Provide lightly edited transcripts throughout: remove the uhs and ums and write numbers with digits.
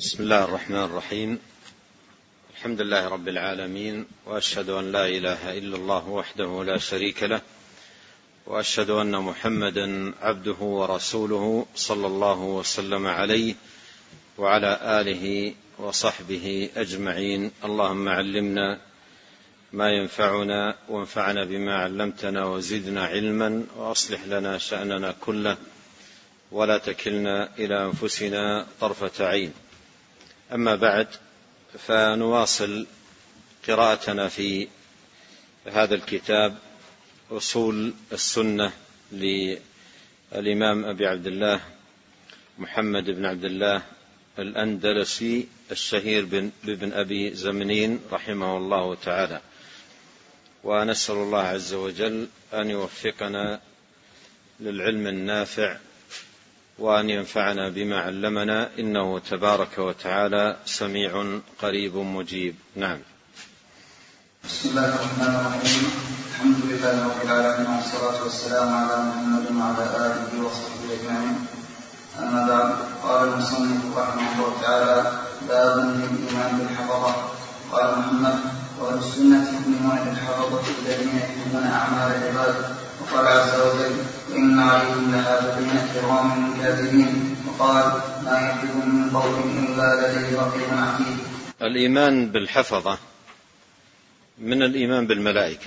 بسم الله الرحمن الرحيم. الحمد لله رب العالمين، وأشهد أن لا إله إلا الله وحده لا شريك له، وأشهد أن محمدا عبده ورسوله صلى الله وسلم عليه وعلى آله وصحبه أجمعين. اللهم علمنا ما ينفعنا وانفعنا بما علمتنا وزدنا علما، وأصلح لنا شأننا كله ولا تكلنا إلى أنفسنا طرفة عين. أما بعد، فنواصل قراءتنا في هذا الكتاب أصول السنة للإمام أبي عبد الله محمد بن عبد الله الأندلسي الشهير بابن أبي زمنين رحمه الله تعالى. ونسأل الله عز وجل أن يوفقنا للعلم النافع وأن ينفعنا بما علمنا، إنه تبارك وتعالى سميع قريب مجيب. نعم. بسم الله الرحمن الرحيم. الحمد لله رب العالمين، والصلاة والسلام على محمد وعلى آله وصحبه أجمعين. أما بعد، قال المصنف رحمه الله تعالى: باب الإيمان بالحفظة. قال محمد: وأهل السنة يؤمنون بالحفظة الذين يكتبون أعمال العباد. وقال عز وجل: وإن عليكم لحافظين كراما كاتبين. وقال: ما يلفظ من قول إلا لديه رقيب عتيد. الإيمان بالحفظة من الإيمان بالملائكة،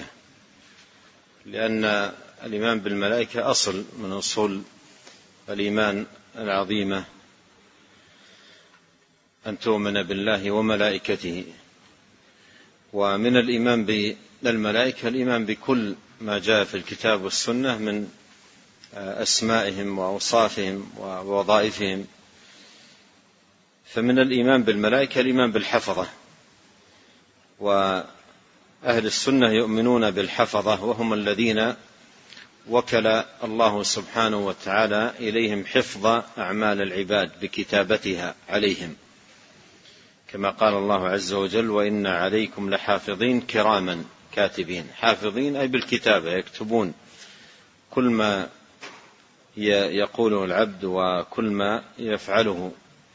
لأن الإيمان بالملائكة أصل من أصول الإيمان العظيمة، أن تؤمن بالله وملائكته. ومن الإيمان بالملائكة الإيمان بكل ما جاء في الكتاب والسنة من أسمائهم وأوصافهم ووظائفهم. فمن الإيمان بالملائكة الإيمان بالحفظة، وأهل السنة يؤمنون بالحفظة، وهم الذين وكل الله سبحانه وتعالى إليهم حفظ أعمال العباد بكتابتها عليهم، كما قال الله عز وجل: وإن عليكم لحافظين كراما كاتبين. حافظين أي بالكتابة، يكتبون كل ما يقوله العبد وكل ما يفعله.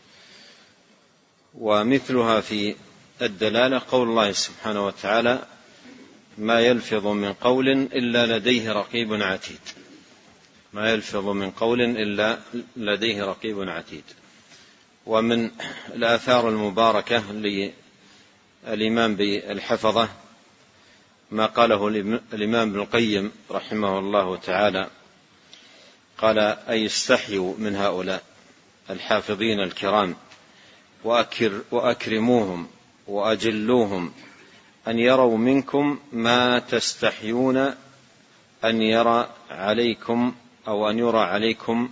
ومثلها في الدلالة قول الله سبحانه وتعالى: ما يلفظ من قول إلا لديه رقيب عتيد. ما يلفظ من قول إلا لديه رقيب عتيد. ومن الآثار المباركة للإيمان بالحفظة ما قاله الإمام ابن القيم رحمه الله تعالى، قال: أي استحيوا من هؤلاء الحافظين الكرام وأكرموهم وأجلوهم أن يروا منكم ما تستحيون أن يرى عليكم، أو أن يرى عليكم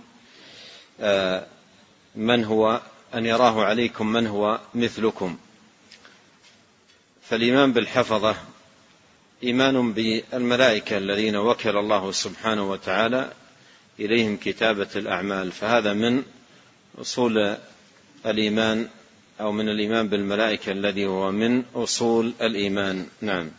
أن يراه عليكم من هو مثلكم. فالإيمان بالحفظة إيمان بالملائكة الذين وكل الله سبحانه وتعالى إليهم كتابة الأعمال، فهذا من أصول الإيمان، أو من الإيمان بالملائكة الذي هو من أصول الإيمان. نعم.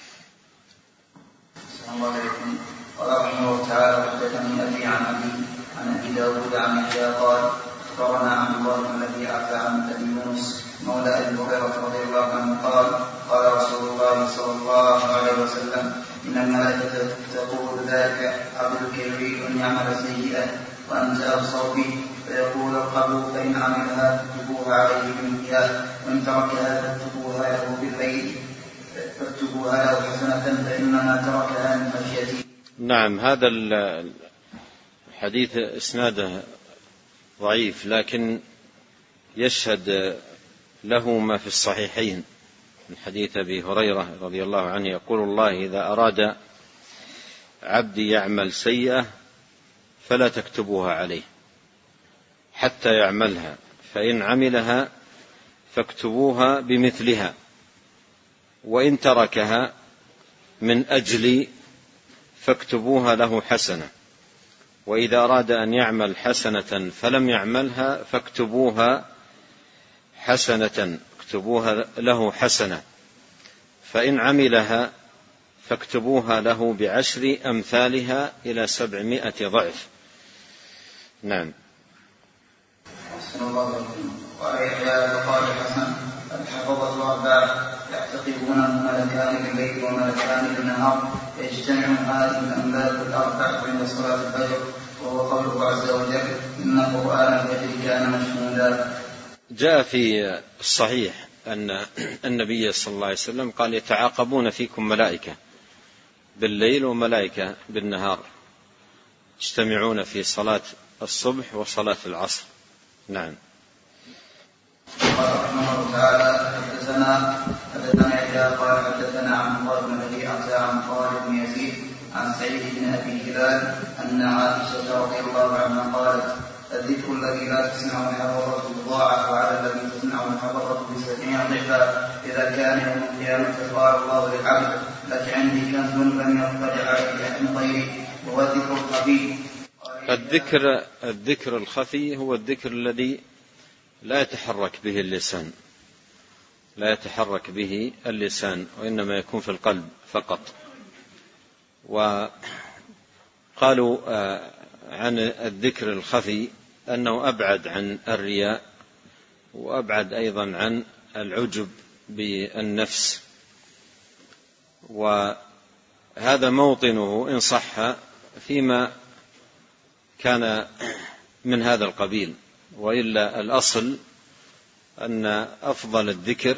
السلام الله عليكم. قال رحمه الله تعالى: حدثني أبي عن أبي داود عن يحيى قال: أخبرنا عبد الله الذي عفى عن أبي يونس مولى أبي هريرة رضي الله عنه قال: قال رسول الله صلى الله عليه وسلم: إن الملائكة تقول ذلك عبدك يريد أن يعمل سيئة وأنت أبصر به، فيقول: ارقبوا، فإن عملها فاكتبوها عليه بالمكيال، وإن تركها فاكتبوها له بالليل، فاكتبوها له حسنة، فإنما تركها من خشيتي. نعم. هذا الحديث إسناده ضعيف، لكن يشهد له ما في الصحيحين من حديث أبي هريرة رضي الله عنه يقول: الله إذا أراد عبدي يعمل سيئة فلا تكتبوها عليه حتى يعملها، فإن عملها فاكتبوها بمثلها، وإن تركها من أجلي فاكتبوها له حسنة، وإذا أراد أن يعمل حسنة فلم يعملها فاكتبوها حسنة، اكتبوها له حسنة، فإن عملها فاكتبوها له ب10 أمثالها إلى 700 ضعف. نعم. أحسن الله إليكم. قال يحيى فقال الحسن الحفظة أربعة يعتقدونه ملكان بالليل وملكان بالنهار يجتمع هذه الأملاك الأربع عند صلاة الفجر، وهو قوله عز وجل إن قرآن الفجر كان مشهودا. جاء في الصحيح أن النبي صلى الله عليه وسلم قال يتعاقبون فيكم ملائكة بالليل وملائكة بالنهار يجتمعون في صلاة الصبح وصلاة العصر. نعم. قال رحمه الله تعالى حدثنا يحيى قال حدثنا عن الله بن ابي عن خالد بن يزيد عن سعيد بن ابي هلال ان عائشه رضي الله عنها قالت الذكر الذي لا تسمع الحضره يضاعف على الذي تسمع الحضره ب70 ضعفا اذا كان يوم القيامه قال الله للعبد لك عندي كنز لم يطلع عليه احد غيري وهو الذكر الخفي. الذكر الخفي هو الذكر الذي لا يتحرك به اللسان وإنما يكون في القلب فقط. وقالوا عن الذكر الخفي أنه أبعد عن الرياء وأبعد أيضا عن العجب بالنفس، وهذا موطنه إن صح فيما كان من هذا القبيل، وإلا الأصل أن أفضل الذكر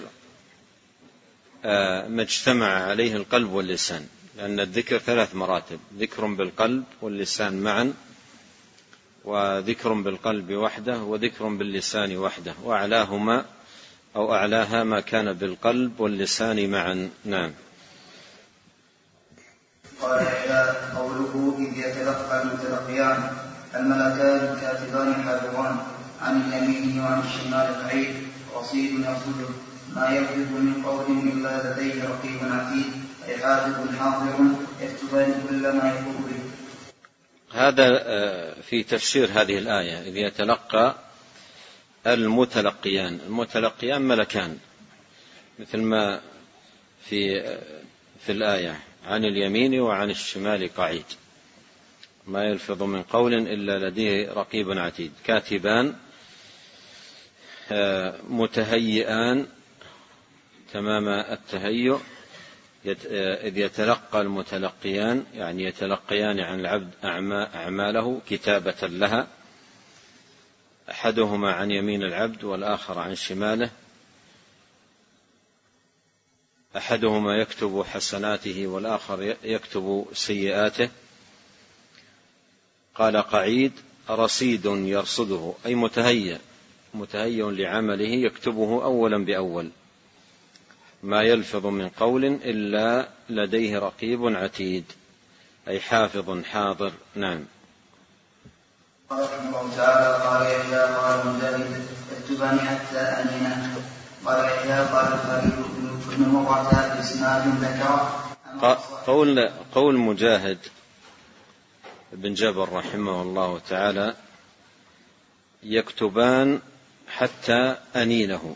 ما اجتمع عليه القلب واللسان، لأن الذكر 3 مراتب: ذكر بالقلب واللسان معا، وذكر بالقلب وحده، وذكر باللسان وحده، وأعلاهما أو أعلاها ما كان بالقلب واللسان معا. نعم. قال يحيى قوله إذ يتلقى المتلقيان الملكان الكاتبان حافظان عن اليمين وعن الشمال قعيد رصيد يرصده ما يلفظ من قول إلا لديه رقيب عتيد أي حافظ حاضر يكتبان كل ما يقول به. هذا في تفسير هذه الآية: إذ يتلقى المتلقيان ملكان، مثل ما في الآية عن اليمين وعن الشمال قعيد ما يلفظ من قول إلا لديه رقيب عتيد، كاتبان متهيئان تمام التهيؤ. إذ يتلقى المتلقيان يعني يتلقيان عن العبد أعماله كتابة لها، أحدهما عن يمين العبد والآخر عن شماله، أحدهما يكتب حسناته والآخر يكتب سيئاته. قال قعيد رصيد يرصده أي متهيئ لعمله يكتبه أولا بأول، ما يلفظ من قول إلا لديه رقيب عتيد أي حافظ حاضر. نعم. قال رحمه الله تعالى قال يحيى قال مجاهد اكتبان حتى أنينا. قال يحيى قال الخليل بن مرة بإسناد ذكر قول مجاهد بن جبر رحمه الله تعالى يكتبان حتى أنينه،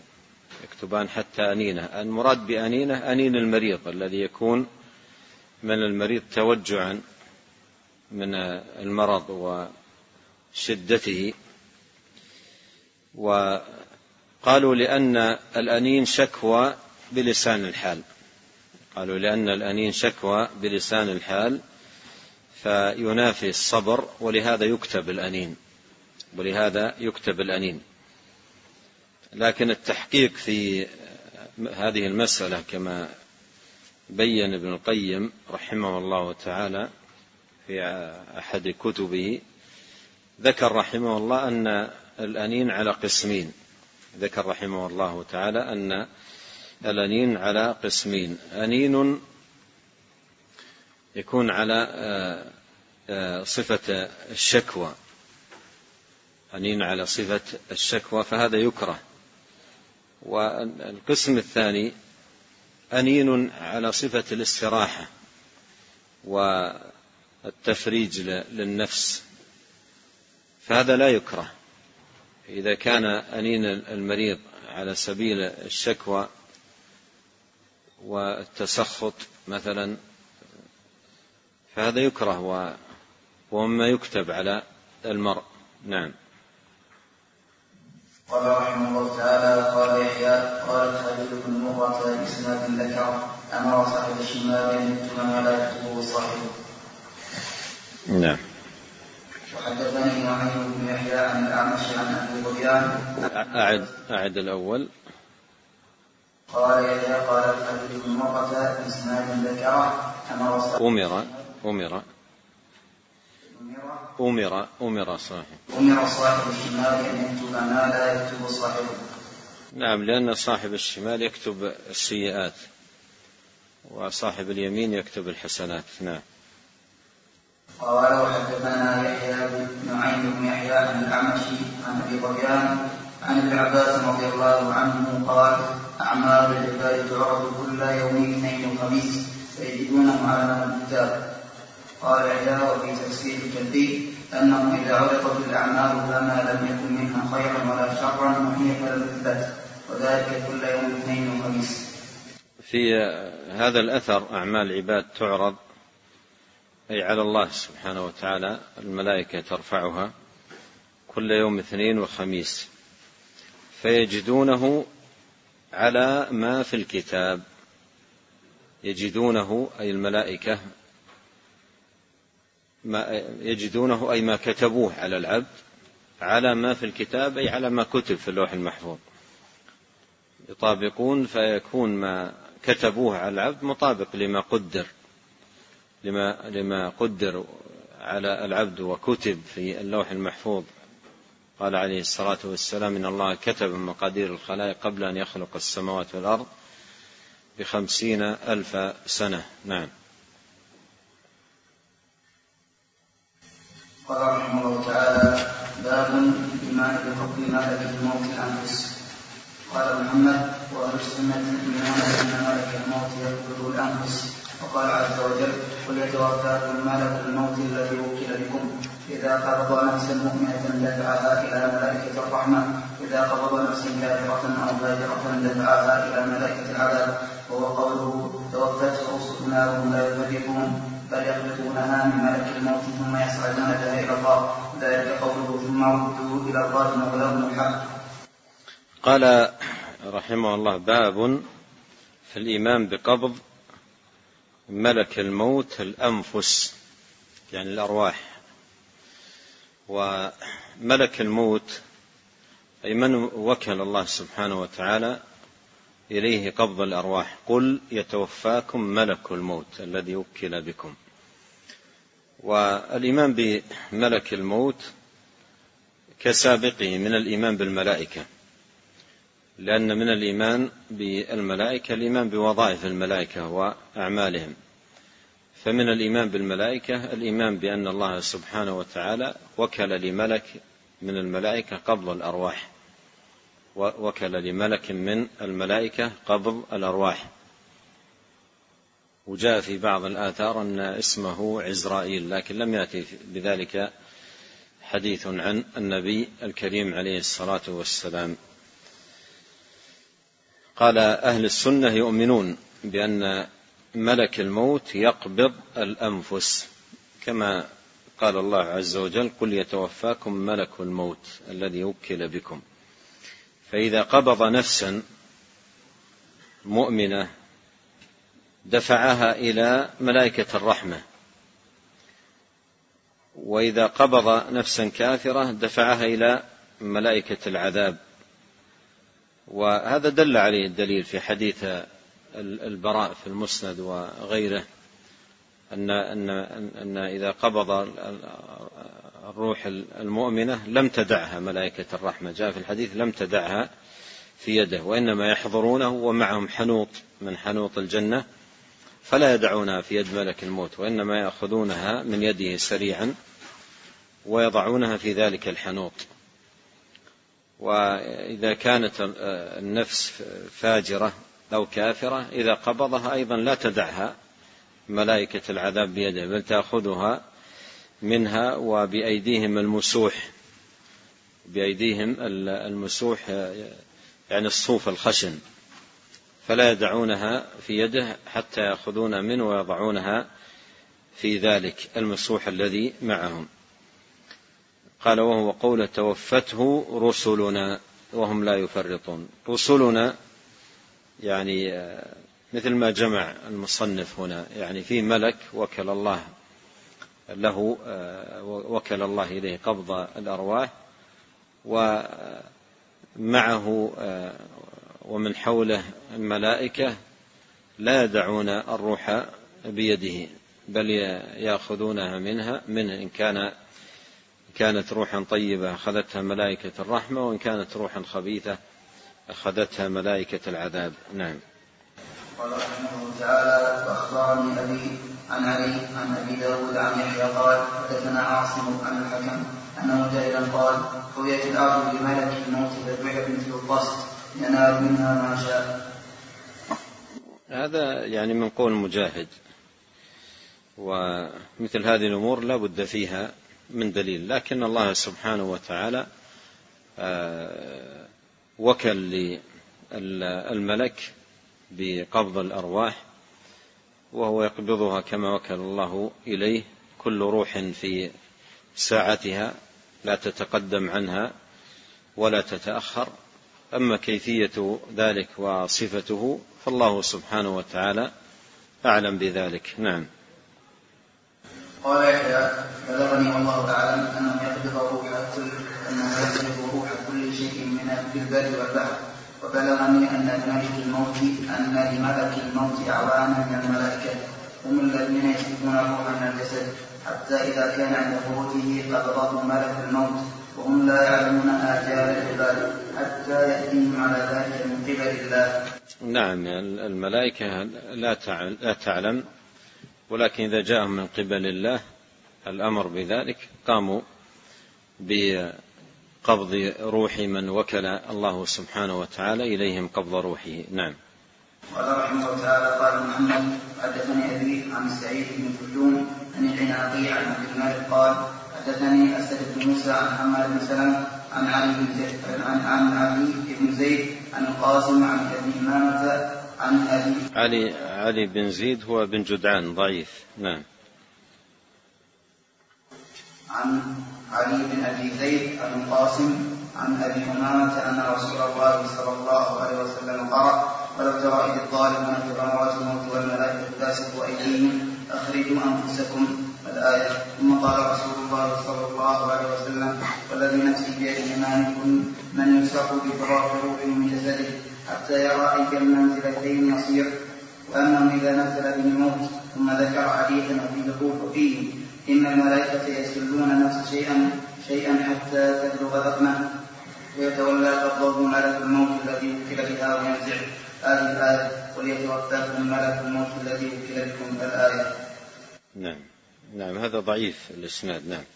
المراد بأنينه أنين المريض الذي يكون من المريض توجعا من المرض وشدته. وقالوا لأن الأنين شكوى بلسان الحال، فينافي الصبر، ولهذا يكتب الأنين. لكن التحقيق في هذه المسألة كما بين ابن القيم رحمه الله تعالى في أحد كتبه، ذكر رحمه الله أن الأنين على قسمين. أنين يكون على صفة الشكوى، فهذا يكره. والقسم الثاني أنين على صفة الاستراحة والتفريج للنفس، فهذا لا يكره. إذا كان أنين المريض على سبيل الشكوى والتسخط مثلا فهذا يكره ومما يكتب على المرء. نعم. قال رحمه الله تعالى قال يحيى قال خالد بن مرة بإسناد ذكر أمر صاحب الشمال أن يكتب ما لا يكتبه صاحبه. نعم. وحدثني نعيم بن يحيى عن الأعمش عن أبي ظبيان. أعد الأول. قال يحيى قال خالد بن مرة بإسناد ذكر أمر صاحب الشمال أن يكتب ما لا يكتب صاحبه. نعم، لأن صاحب الشمال يكتب السيئات وصاحب اليمين يكتب الحسنات. نعم. قال وحدثنا يحيى بن نعيم بن يحيى عن الأعمش عن أبي ظبيان عن ابن عباس رضي الله عنه قال أعمال العباد تعرض كل يوم اثنين وخميس فيجدونه على الكتاب. قال يحيى وفي تفسير الكلبي أنه إذا عرضت الأعمال فما لم يكن منها خيرا ولا شرا محيط للمثبت وذلك كل يوم اثنين وخميس. في هذا الأثر أعمال العباد تعرض أي على الله سبحانه وتعالى، الملائكة ترفعها كل يوم اثنين وخميس فيجدونه على ما في الكتاب. يجدونه أي الملائكة يجدونه أي ما كتبوه على العبد على ما في الكتاب أي على ما كتب في اللوح المحفوظ. يطابقون فيكون ما كتبوه على العبد مطابق لما قدر على العبد وكتب في اللوح المحفوظ. قال عليه الصلاة والسلام إن الله كتب مقادير الخلائق قبل أن يخلق السماوات والأرض ب50,000 سنة. نعم. قال رحمه الله تعالى باب الإيمان بحكم ملك الموت الأنفس. قال محمد وأهل السنة يؤمنون بأن ملك الموت يقبض الأنفس. وقال عز وجل قل يتوفاكم ملك الموت الذي وكل بكم إذا قبض نفسا مؤمنة دفعها إلى ملائكة الرحمة إذا قبض نفسا كافرة أو فاجرة دفعها إلى ملائكة العذاب. وهو قوله توفته رسلنا وهم لا يفرقون بل يقبضونها من ملك الموت ثم يصعدون بها إلى الله ذلك قوله ثم ردوا إلى الله مولاهم الحق. قال رحمه الله باب في الإيمان بقبض ملك الموت الأنفس يعني الأرواح. وملك الموت أي من وكل الله سبحانه وتعالى إليه قبض الأرواح. قل يتوفاكم ملك الموت الذي وكل بكم. والإيمان بملك الموت كسابقه من الإيمان بالملائكة، لأن من الإيمان بالملائكة الإيمان بوظائف الملائكة وأعمالهم. فمن الإيمان بالملائكة الإيمان بأن الله سبحانه وتعالى وكل لملك من الملائكة قبض الأرواح، وكل لملك من الملائكة قبض الأرواح. وجاء في بعض الآثار أن اسمه عزرائيل، لكن لم يأتي بذلك حديث عن النبي الكريم عليه الصلاة والسلام. قال أهل السنة يؤمنون بأن ملك الموت يقبض الأنفس كما قال الله عز وجل قل يتوفاكم ملك الموت الذي وكل بكم. فإذا قبض نفسا مؤمنة دفعها إلى ملائكة الرحمة، وإذا قبض نفسا كافرة دفعها إلى ملائكة العذاب. وهذا دل عليه الدليل في حديث البراء في المسند وغيره أن إذا قبض الروح المؤمنة لم تدعها ملائكة الرحمة. جاء في الحديث لم تدعها في يده، وإنما يحضرونه ومعهم حنوط من حنوط الجنة فلا يدعونها في يد ملك الموت، وإنما يأخذونها من يده سريعا ويضعونها في ذلك الحنوط. وإذا كانت النفس فاجرة أو كافرة إذا قبضها أيضا لا تدعها ملائكة العذاب بيده، بل تأخذها منها وبأيديهم المسوح يعني الصوف الخشن، فلا يدعونها في يده حتى يأخذون منه ويضعونها في ذلك المسوح الذي معهم. قال وهو قول توفته رسلنا، وهم لا يفرطون. رسلنا يعني مثل ما جمع المصنف هنا، يعني في ملك وكل الله له، وكل الله إليه قبض الأرواح، ومعه ومن حوله الملائكة لا يدعون الروح بيده، بل يأخذونها منه إن كانت روحا طيبة أخذتها ملائكة الرحمة، وإن كانت روحا خبيثة أخذتها ملائكة العذاب. نعم. قال رحمه الله تعالى: وأخبرني أبي عن علي عن أبي داود عن يحيى قال: حدثنا عاصم عن الحكم أنه جاهلا قال: حويت الأرض بملك الموت فجعلت مثل القصد ينال منها ما شاء. هذا يعني من قول مجاهد، ومثل هذه الأمور لا بد فيها من دليل، لكن الله سبحانه وتعالى وكل للملك بقبض الأرواح، وهو يقبضها كما وكل الله إليه، كل روح في ساعتها لا تتقدم عنها ولا تتأخر. أما كيفية ذلك وصفته فالله سبحانه وتعالى أعلم بذلك. نعم. قال يحيى: بلغني والله أعلم أنه يقبض روح كل شيء من البر والبحر، وبلغني أن لملك الموت أعوانا من الملائكة هم الذين يسلكون الروح من الجسد، حتى إذا كان عند خروجه قبضه ملك الموت، وهم لا يعلمون آجال العباد حتى يأتيهم على ذلك من قبل الله. نعم، الملائكة لا تعلم، ولكن إذا جاءهم من قبل الله الأمر بذلك قاموا بقبض روح من وكل الله سبحانه وتعالى إليهم قبض روحه. نعم. قال رحمه الله تعالى: قال محمد: حدثني أبي عن سعيد بن كلثوم عن العناقي عن عبد الملك قال: حدثني أسد بن موسى عن حماد بن سلمة عن علي بن زيد عن القاسم عن ابن إمامة عن أبي علي بن زيد هو بن جدعان ضعيف. نعم. عن علي بن أبي زيد عن القاسم عن أبي إمامة أن رسول الله صلى الله عليه وسلم قرأ: ولو ترى إذ الظالمون في غمرات الموت والملائكة باسطوا أيديهم أخرجوا أنفسكم الآية. ثم قال رسول الله صلى الله عليه وسلم: والذي نفسي بيده ما منكم من يسرق بفراق روح من جسده حتى يرى أي المنزلتين يصير، وأنه إذا نزل به الموت. ثم ذكر حديثا فيه إن الملائكة يسلون نفس شيئا حتى تبلغ بطنه ويتولى قبضه ملك الموت الذي وكل بها وينزع هذه الآية: وليتوفاكم ملك الموت الذي وكل بكم الآية. نعم هذا ضعيف الإسناد. نعم.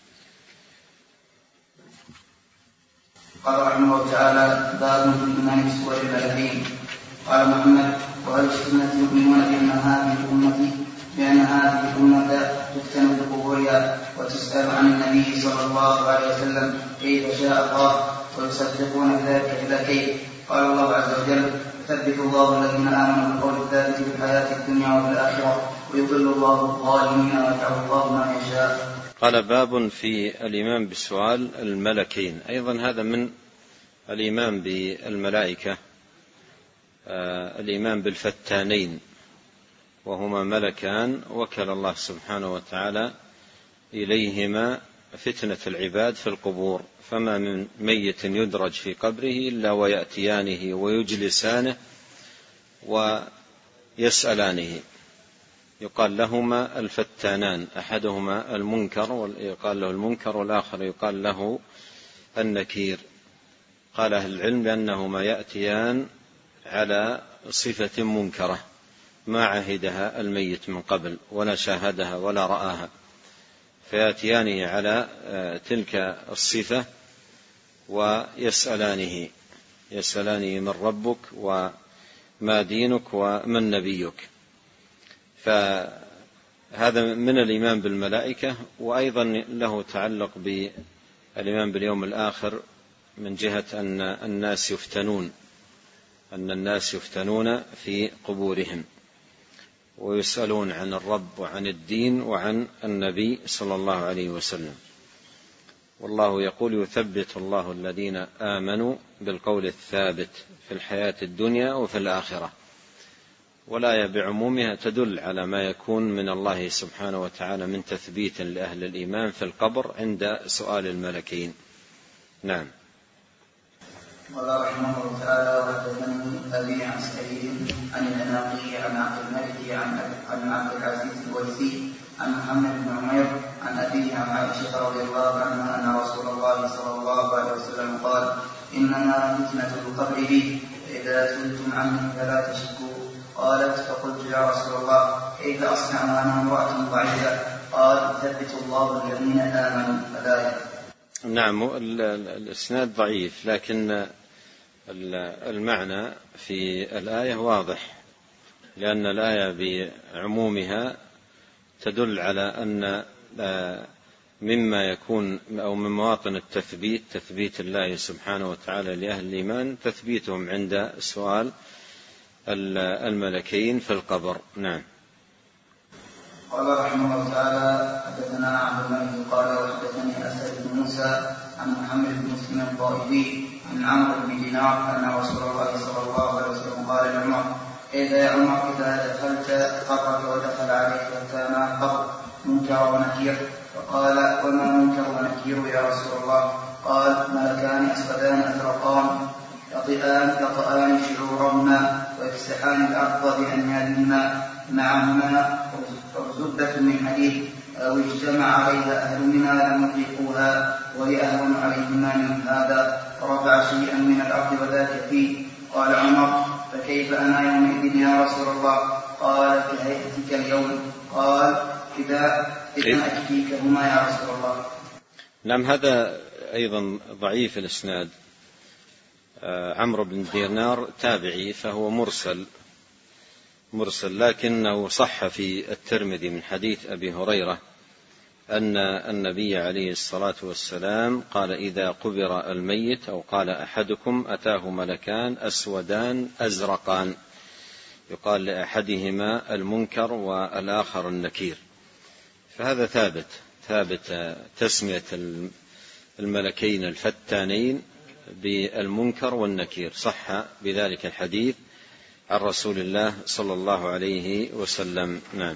قال رحمه الله تعالى: باب في الإيمان بسور الملكين. قال محمد: وهل السنة يؤمنون بأن هذه الأمة تفتن بقبورها وتسأل عن النبي صلى الله عليه وسلم كيف شاء الله، ويصدقون ذلك إلى كيف؟ قال الله عز وجل: يثبت الله الذين آمنوا بالقول الثابت في الحياة الدنيا وفي الآخرة ويضل الله الظالمين ويفعل الله ما يشاء. قال: باب في الإيمان بسؤال الملكين. أيضا هذا من الإيمان بالملائكة الإيمان بالفتانين، وهما ملكان وكل الله سبحانه وتعالى إليهما فتنة العباد في القبور، فما من ميت يدرج في قبره إلا ويأتيانه ويجلسانه ويسألانه. يقال لهما الفتانان، أحدهما المنكر يقال له المنكر، والآخر يقال له النكير. قال أهل العلم لأنهما يأتيان على صفة منكرة ما عهدها الميت من قبل ولا شاهدها ولا رآها، فيأتيانه على تلك الصفة ويسألانه من ربك وما دينك ومن نبيك. فهذا من الإيمان بالملائكة. وأيضا له تعلق بالإيمان باليوم الآخر من جهة أن الناس يفتنون في قبورهم ويسألون عن الرب وعن الدين وعن النبي صلى الله عليه وسلم. والله يقول يثبت الله الذين آمنوا بالقول الثابت في الحياة الدنيا وفي الآخرة. والآية بعمومها تدل على ما يكون من الله سبحانه وتعالى من تثبيت لأهل الإيمان في القبر عند سؤال الملكين. نعم. قال رحمه الله تعالى: وحدثني أبي عن سعيد عن العناقي عن عبد الملك عن عبد العزيز الويسي عن محمد بن عمير عن أبيه عن عائشة رضي الله عنها أن رسول الله صلى الله عليه وسلم قال: إنما فتنة القبر لي، فإذا سئلتم عنه فلا تشكوا. قالت: فقلت: يا رسول الله، كيف أصنع وأنا امرأة ضعيفة؟ قال: ثبت الله الذين آمنوا. الآية. نعم، الإسناد ضعيف، لكن المعنى في الآية واضح، لأن الآية بعمومها تدل على أن مما يكون أو من مواطن التثبيت تثبيت الله سبحانه وتعالى لأهل الإيمان تثبيتهم عند سؤال الملكين في القبر. نعم. قال رحمه الله تعالى: حدثنا عبد الملك قال: وحدثني أسد بن موسى عن محمد بن مسلم الطائفي عن عمرو بن دينار أن رسول الله صلى الله عليه وسلم قال لعمر: كيف يا عمر إذا دخلت قبرك ودخل عليك كان القبر منكر ونكير؟ فقال: وما منكر ونكير يا رسول الله؟ قال: ملكان أسودان أزرقان يطأان شعورهما ويفسحان الأرض بأنيابهما معهما زبدة من حديد، أو اجتمع عليها أهل منها لم يطيقوها وهي أهون عليهما من هذا، فرفع شيئا من الأرض وذاك فيه. قال عمر: فكيف أنا يومئذ يا رسول الله؟ قال: كهيئتك اليوم. قال: إذا أكفيكهما يا رسول الله. نعم، هذا أيضا ضعيف الإسناد. عمرو بن دينار تابعي فهو مرسل، لكنه صح في الترمذي من حديث أبي هريرة أن النبي عليه الصلاة والسلام قال: إذا قبر الميت أو قال أحدكم أتاه ملكان أسودان أزرقان، يقال لأحدهما المنكر والآخر النكير. فهذا ثابت تسمية الملكين الفتانين بالمنكر والنكير، صح بذلك الحديث عن رسول الله صلى الله عليه وسلم. نعم.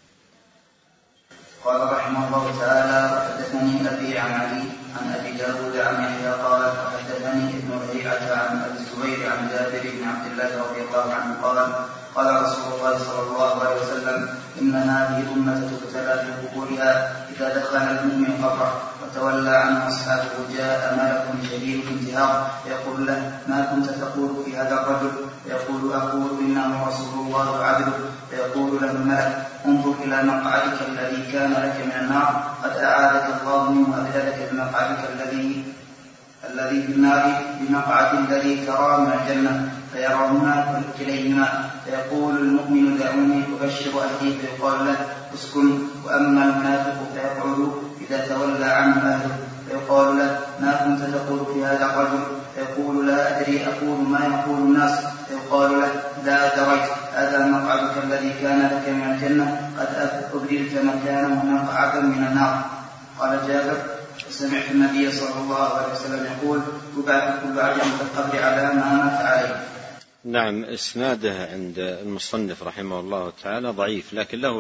قال رحمه الله تعالى: وحدثني أبي عن علي عن أبي داود عن يحيى قال: وحدثني ابن ربيعة عن أبي الزبير عن جابر بن عبد الله رضي الله عنه قال: قال رسول الله صلى الله عليه وسلم: إن هذه الأمة تبتلى في قبورها، إذا دخل المؤمن قبره وتولى عنه أصحابه جاء ملك شديد الانتهار يقول له: ما كنت تقول في هذا الرجل؟ يقول: أقول إنه رسول الله عبده. فيقول له الملك: انظر إلى مقعدك الذي كان لك من النار، قد أعاذك الله منه أبدلك بمقعدك الذي في النار بمقعد الذي ترى من الجنة. فيرهما كليهما، فيقول المؤمن: دعوني أبشر أهلي. فيقال له: اسكن. وأما المنافق فيقعد إذا تولى عنه أهله، فيقال له: ما كنت تقول في هذا الرجل؟ فيقول: لا أدري، أقول ما يقول الناس. فيقال له: لا دريت، هذا مقعدك الذي كان لك من الجنة، قد أبدلت مكانه مقعدا من النار. قال جابر: سمعت النبي صلى الله عليه وسلم يقول: يبعث كل عبد في القبر على ما مات عليه. نعم، إسناده عند المصنف رحمه الله تعالى ضعيف، لكن له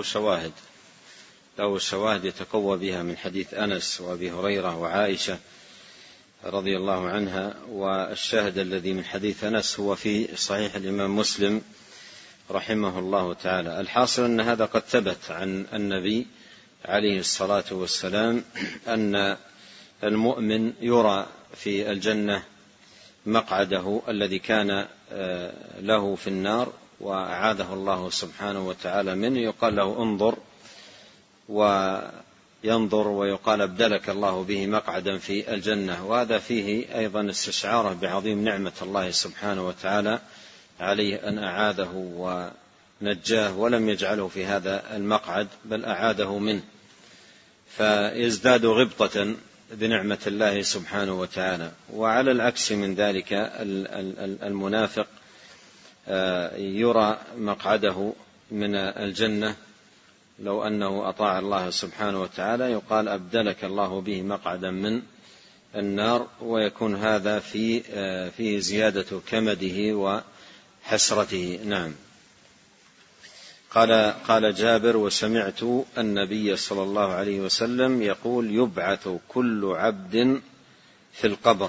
شواهد يتقوى بها من حديث أنس وأبي هريرة وعائشة رضي الله عنها. والشاهد الذي من حديث أنس هو في صحيح الإمام مسلم رحمه الله تعالى. الحاصل أن هذا قد ثبت عن النبي عليه الصلاة والسلام أن المؤمن يرى في الجنة مقعده الذي كان له في النار وأعاذه الله سبحانه وتعالى منه، يقال له: انظر، وينظر ويقال: ابدلك الله به مقعدا في الجنة. وهذا فيه أيضا استشعاره بعظيم نعمة الله سبحانه وتعالى عليه أن أعاذه ونجاه ولم يجعله في هذا المقعد بل أعاده منه، فيزداد غبطة بنعمة الله سبحانه وتعالى. وعلى العكس من ذلك المنافق يرى مقعده من الجنة لو أنه أطاع الله سبحانه وتعالى، يقال: أبدلك الله به مقعدا من النار، ويكون هذا فيه زيادة كمده وحسرته. نعم. قال جابر: وسمعت النبي صلى الله عليه وسلم يقول: يبعث كل عبد في القبر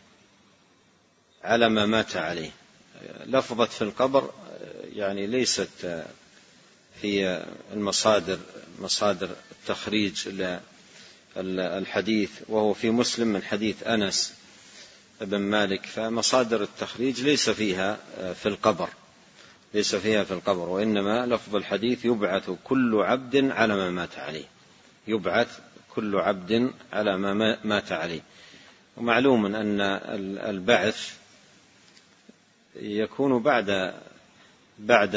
على ما مات عليه. لفظة في القبر يعني ليست في مصادر التخريج للحديث، وهو في مسلم من حديث أنس بن مالك، فمصادر التخريج ليس فيها في القبر، وإنما لفظ الحديث: يبعث كل عبد على ما مات عليه. يبعث كل عبد على ما مات عليه. ومعلوم أن البعث يكون بعد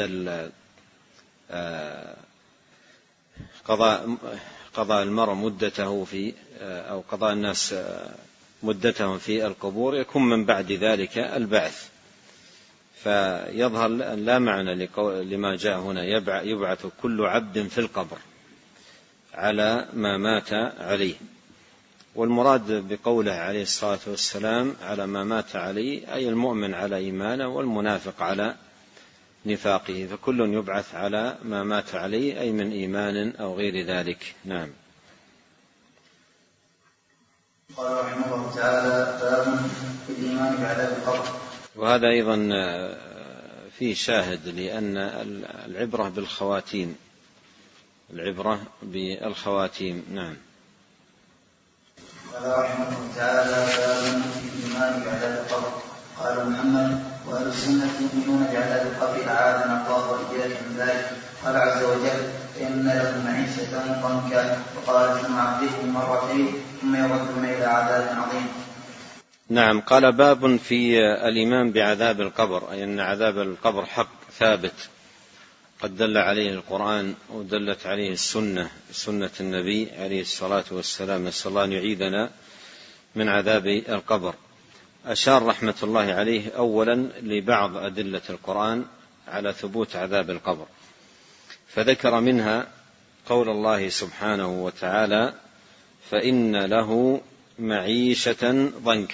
قضاء المرء مدته أو قضاء الناس مدتهم في القبور، يكون من بعد ذلك البعث. فيظهر لا معنى لما جاء هنا: يبعث كل عبد في القبر على ما مات عليه. والمراد بقوله عليه الصلاة والسلام على ما مات عليه، أي المؤمن على إيمانه والمنافق على نفاقه، فكل يبعث على ما مات عليه، أي من إيمان أو غير ذلك. نعم. قال رحمه الله تعالى: باب في الإيمان بعذاب القبر. وهذا أيضا فيه شاهد، لأن العبرة بالخواتيم. نعم. قال رحمه الله تعالى: باب في الإيمان بعذاب القبر. قال محمد: وأهل السنة يؤمنون بعذاب القبر أعاذنا الله وإياكم من ذلك. قال عز وجل: فإن له معيشة ضنكا. وقال: ثم عذبهم مرتين ثم يردون إلى عذاب عظيم. نعم. قال: باب في الإيمان بعذاب القبر، أي أن عذاب القبر حق ثابت، قد دل عليه القرآن ودلت عليه سنة النبي عليه الصلاة والسلام. نسأل الله أن يعيذنا من عذاب القبر. أشار رحمة الله عليه أولا لبعض أدلة القرآن على ثبوت عذاب القبر، فذكر منها قول الله سبحانه وتعالى: فإن له معيشة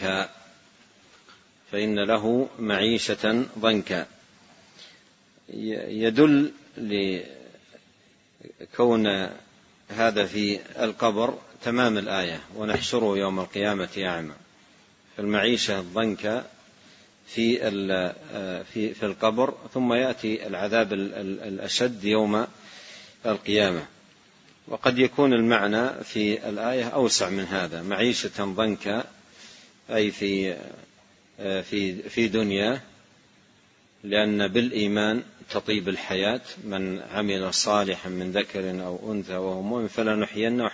ضنكا. يدل لكون هذا في القبر تمام الآية: ونحشره يوم القيامة أعمى. فالمعيشة الضنكا في القبر، ثم يأتي العذاب الأشد يوم القيامة. وقد يكون المعنى في الآية أوسع من هذا: معيشة ضنكا أي في دنيا، لأن بالإيمان تطيب الحياة. من عمل صالحا من ذكر أو أنثى وهو مؤمن فلنحيينه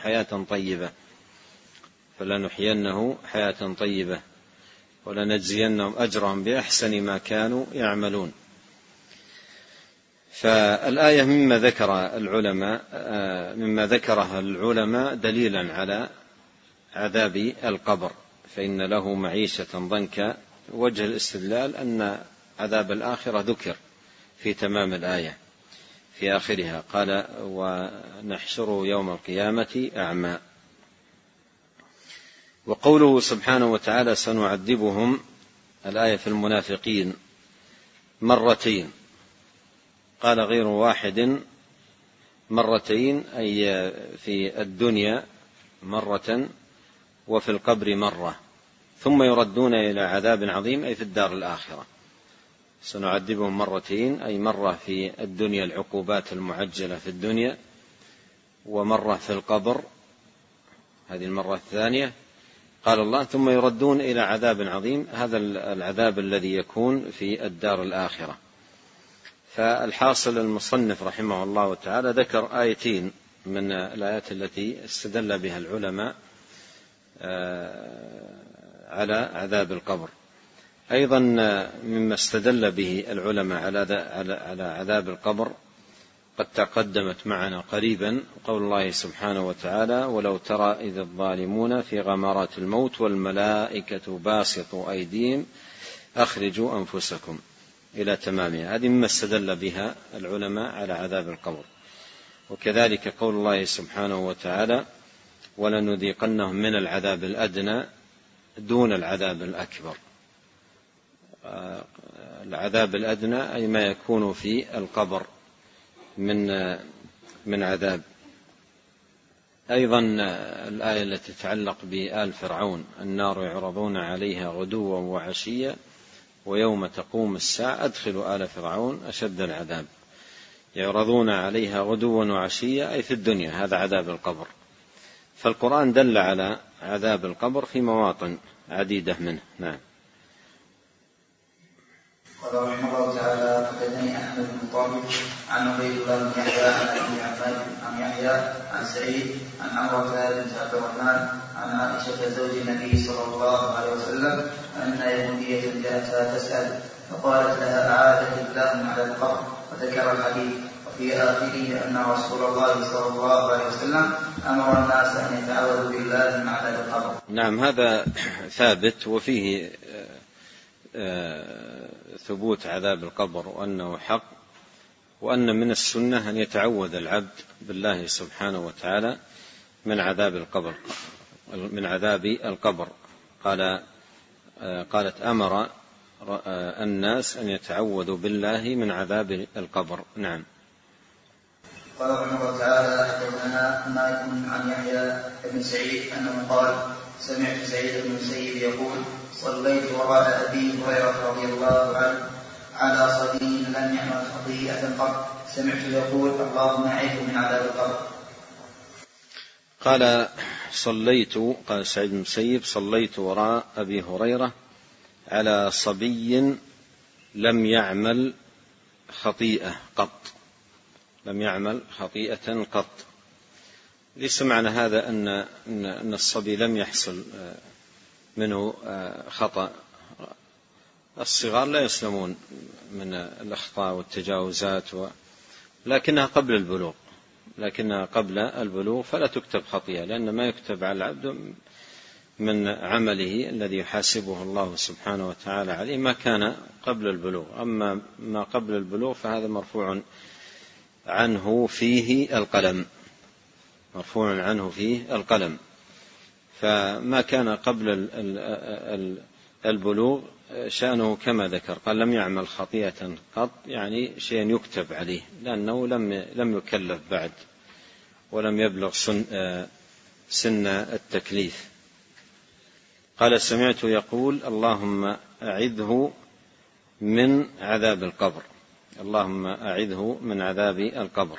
حياة طيبة ولنجزينهم أجرهم بأحسن ما كانوا يعملون. فالآية مما ذكرها العلماء دليلا على عذاب القبر. فإن له معيشة ضنكا. وجه الاستدلال أن عذاب الآخرة ذكر في تمام الآية في آخرها، قال: ونحشره يوم القيامة أعمى. وقوله سبحانه وتعالى: سنعذبهم، الآية في المنافقين مرتين. قال غير واحد مرتين، أي في الدنيا مرة وفي القبر مرة، ثم يردون إلى عذاب عظيم، أي في الدار الآخرة. سنعذبهم مرتين، أي مرة في الدنيا العقوبات المعجلة في الدنيا، ومرة في القبر، هذه المرة الثانية. قال الله: ثم يردون إلى عذاب عظيم، هذا العذاب الذي يكون في الدار الآخرة. فالحاصل المصنف رحمه الله تعالى ذكر آيتين من الآيات التي استدل بها العلماء على عذاب القبر. أيضا مما استدل به العلماء على عذاب القبر قد تقدمت معنا قريبا قول الله سبحانه وتعالى: ولو ترى إذ الظالمون في غمرات الموت والملائكة باسطوا أيديهم أخرجوا أنفسكم، إلى تمامها. هذه مما استدل بها العلماء على عذاب القبر. وكذلك قول الله سبحانه وتعالى: ولنذيقنهم من العذاب الأدنى دون العذاب الأكبر. العذاب الأدنى أي ما يكون في القبر من عذاب. أيضا الآية التي تتعلق بآل فرعون: النار يعرضون عليها غدوا وعشيا ويوم تقوم الساعة أدخلوا آل فرعون أشد العذاب. يعرضون عليها غدوا وعشيا أي في الدنيا، هذا عذاب القبر. فالقرآن دل على عذاب القبر في مواطن عديدة منه. نعم. قال رحمه الله تعالى: حدثني احمد بن طالب عن عبيد الله بن يحيى عن يحيى عن سعيد عن عمرو بنت عبد الرحمن عن عائشه زوج النبي صلى الله عليه وسلم ان يهوديه جاءتها تسال فقالت لها: اعاذك الله من عذاب القبر، وذكر الحديث وفي اخره ان رسول الله صلى الله عليه وسلم امر الناس ان يتعوذوا بالله من عذاب القبر. نعم، هذا ثابت وفيه ثبوت عذاب القبر وأنه حق، وأن من السنة أن يتعوذ العبد بالله سبحانه وتعالى من عذاب القبر. قالت: أمر الناس أن يتعوذوا بالله من عذاب القبر. نعم. قال رحمه الله تعالى: حدثنا مالك عن يحيى بن سعيد أنه قال: سمعت سعيد بن المسيب يقول: صليت وراء أبي هريرة رضي الله عنه على صبي لم يعمل خطيئة قط، سمعت يقول: اللهم أعذه من عذاب القبر. قال سعيد بن المسيب: صليت وراء أبي هريرة على صبي لم يعمل خطيئة قط. ليس معنى هذا أن الصبي لم يحصل منه خطأ. الصغار لا يسلمون من الأخطاء والتجاوزات، لكنها قبل البلوغ فلا تكتب خطيئة، لأن ما يكتب على العبد من عمله الذي يحاسبه الله سبحانه وتعالى عليه ما كان قبل البلوغ. أما ما قبل البلوغ فهذا مرفوع عنه فيه القلم. فما كان قبل البلوغ شأنه كما ذكر، قال: لم يعمل خطيئة قط، يعني شيء يكتب عليه، لأنه لم يكلف بعد ولم يبلغ سن التكليف. قال: سمعت يقول: اللهم أعذه من عذاب القبر. اللهم أعذه من عذاب القبر.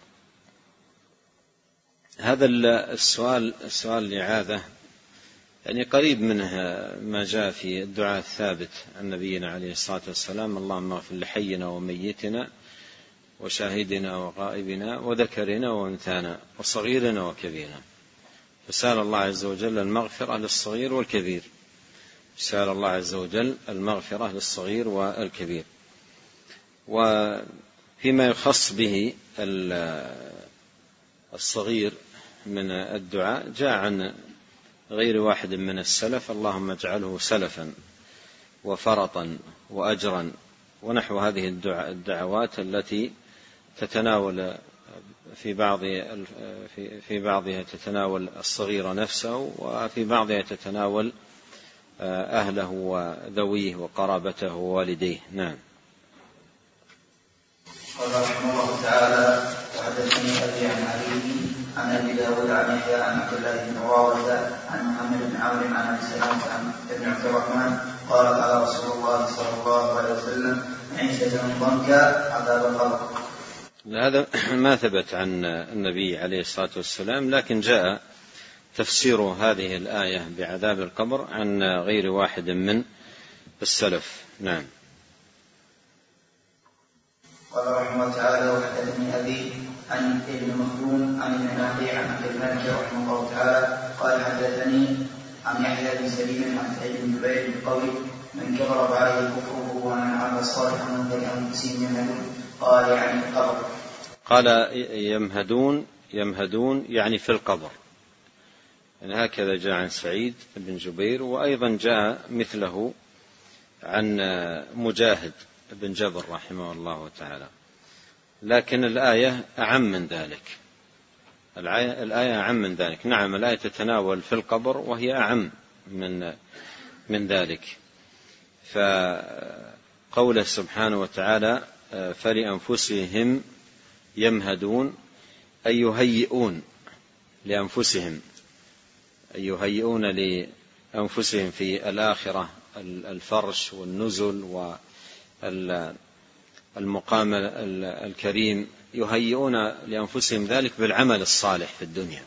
هذا السؤال الإعاذة يعني قريب منه ما جاء في الدعاء الثابت عن نبينا عليه الصلاة والسلام: اللهم اغفر لحينا وميتنا وشاهدنا وغائبنا وذكرنا وأنثانا وصغيرنا وكبيرنا. فسأل الله عز وجل المغفرة للصغير والكبير. وفيما يخص به الصغير من الدعاء جاء عن غير واحد من السلف: اللهم اجعله سلفا وفرطا وأجرا، ونحو هذه الدعوات التي تتناول في بعضها تتناول الصغير نفسه، وفي بعضها تتناول أهله وذويه وقرابته ووالديه. نعم. قال رحمه الله تعالى: وحدثني أبي عن علي عن أبي داود عن يحيى عن عبد الله بن عروة عن محمد بن عمرو عن أبي سلمة عن ابن عبد الرحمن قال: قال رسول الله صلى الله عليه وسلم: عيشة ضنك عذاب القبر. هذا ما ثبت عن النبي عليه الصلاة والسلام، لكن جاء تفسير هذه الآية بعذاب القبر عن غير واحد من السلف. نعم. قال رحمه الله تعالى: وحدثني أبي عن ابن مخزوم عن ابن نافع عن عبد الملك رحمه الله تعالى قال: حدثني عن يحيى بن سليم عن سعيد بن جبير بقوله: من كفر عليه كفره ومن عمل صالحا فلأنفسهم يمهدون. قال: يعني القبر. قال: يمهدون يعني في القبر. يعني هكذا جاء عن سعيد بن جبير، وأيضا جاء مثله عن مجاهد بن جبر رحمه الله تعالى. لكن الآية أعم من ذلك. نعم، الآية تتناول في القبر وهي أعم من ذلك. فقوله سبحانه وتعالى فلأنفسهم يمهدون أي يهيئون لأنفسهم، أي يهيئون لأنفسهم في الآخرة الفرش والنزل والمقام الكريم، يهيئون لأنفسهم ذلك بالعمل الصالح في الدنيا.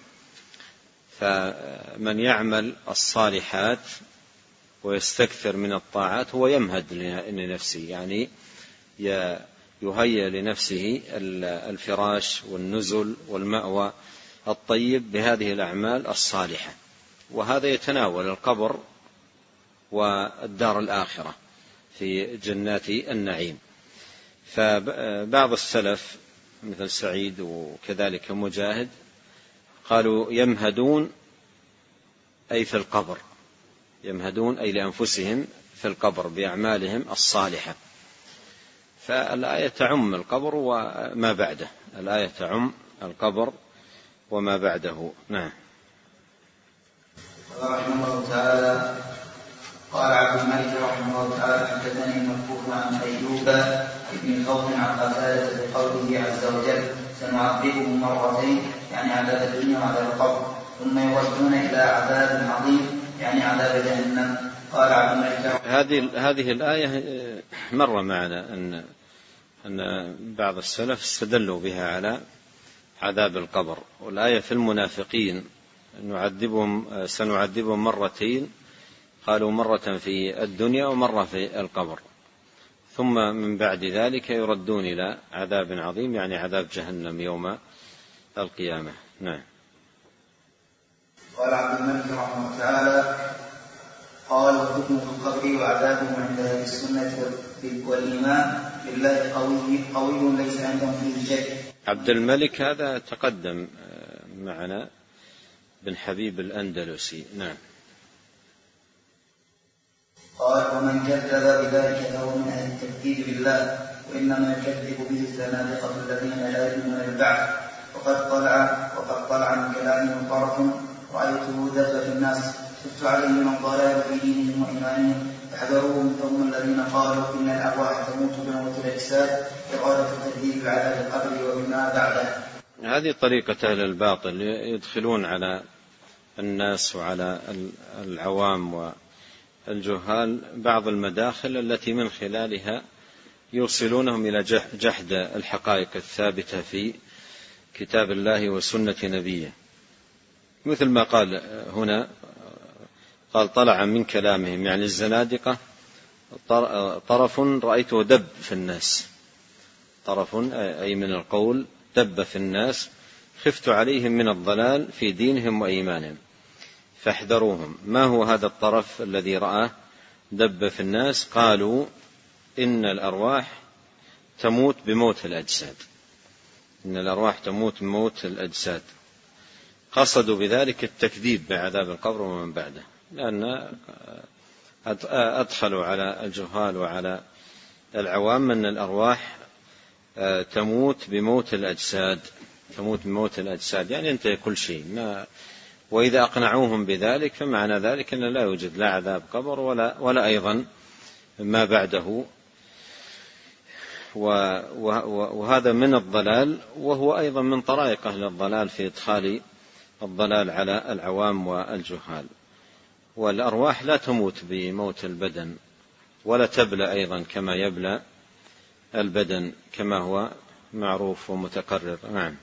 فمن يعمل الصالحات ويستكثر من الطاعات هو يمهد لنفسه، يعني يهيئ لنفسه الفراش والنزل والمأوى الطيب بهذه الأعمال الصالحة، وهذا يتناول القبر والدار الآخرة في جنات النعيم. فبعض السلف مثل سعيد وكذلك مجاهد قالوا يمهدون أي في القبر، يمهدون أي لأنفسهم في القبر بأعمالهم الصالحة. فالآية تعم القبر وما بعده، الآية تعم القبر وما بعده. نعم. رحمه الله تعالى قال عبد الملك رحمه الله تعالى حدثني مكفوف عن أيوب بن خوف عن قتادة بقوله عز وجل سنعذبهم مرتين يعني عذاب الدنيا وعذاب القبر ثم يردون إلى عذاب عظيم يعني عذاب جهنم. قال عبد الملك هذه الآية مر معنا أن بعض السلف استدلوا بها على عذاب القبر، والآية في المنافقين سنعذبهم مرتين، قالوا مرة في الدنيا ومرة في القبر، ثم من بعد ذلك يردون إلى عذاب عظيم يعني عذاب جهنم يوم القيامة. نعم. قال عبد الملك رحمه الله تعالى قال وحكم القبر وعذابه عند أهل السنة والإيمان بالله قوي ليس عندهم فيه شك. عبد الملك هذا تقدم معنا بن حبيب الأندلسي. نعم. قال ومن كذب بذلك فهو من أهل التكذيب بالله، وإنما يكذب به الزنادقة الذين لا يؤمنون بالبعث. وقد طلع من كلامه طرف رأيته ذب في الناس شفت عليه من الضلال في دينهم وإيمانهم فاحذروهم فهم الذين قالوا إن الأرواح تموت بموت الأجساد إرادة التكذيب على القبر وبما بعده. هذه طريقة أهل الباطل، يدخلون على الناس وعلى العوام والجهال بعض المداخل التي من خلالها يوصلونهم إلى جحد الحقائق الثابتة في كتاب الله وسنة نبيه، مثل ما قال هنا، قال طلع من كلامهم يعني الزنادقة طرف رأيته دب في الناس، طرف أي من القول دب في الناس خفت عليهم من الضلال في دينهم وإيمانهم فاحذروهم. ما هو هذا الطرف الذي رأى دب في الناس؟ قالوا إن الأرواح تموت بموت الأجساد، إن الأرواح تموت بموت الأجساد، قصدوا بذلك التكذيب بعذاب القبر ومن بعده، لأن أدخلوا على الجهال وعلى العوام أن الأرواح تموت بموت الأجساد، تموت بموت الأجساد يعني ينتهي كل شيء. وإذا أقنعوهم بذلك فمعنى ذلك أن لا يوجد لا عذاب قبر ولا أيضا ما بعده، وهذا من الضلال، وهو أيضا من طرائق أهل الضلال في إدخال الضلال على العوام والجهال. والأرواح لا تموت بموت البدن ولا تبلى أيضا كما يبلى البدن كما هو معروف ومتقرر. نعم.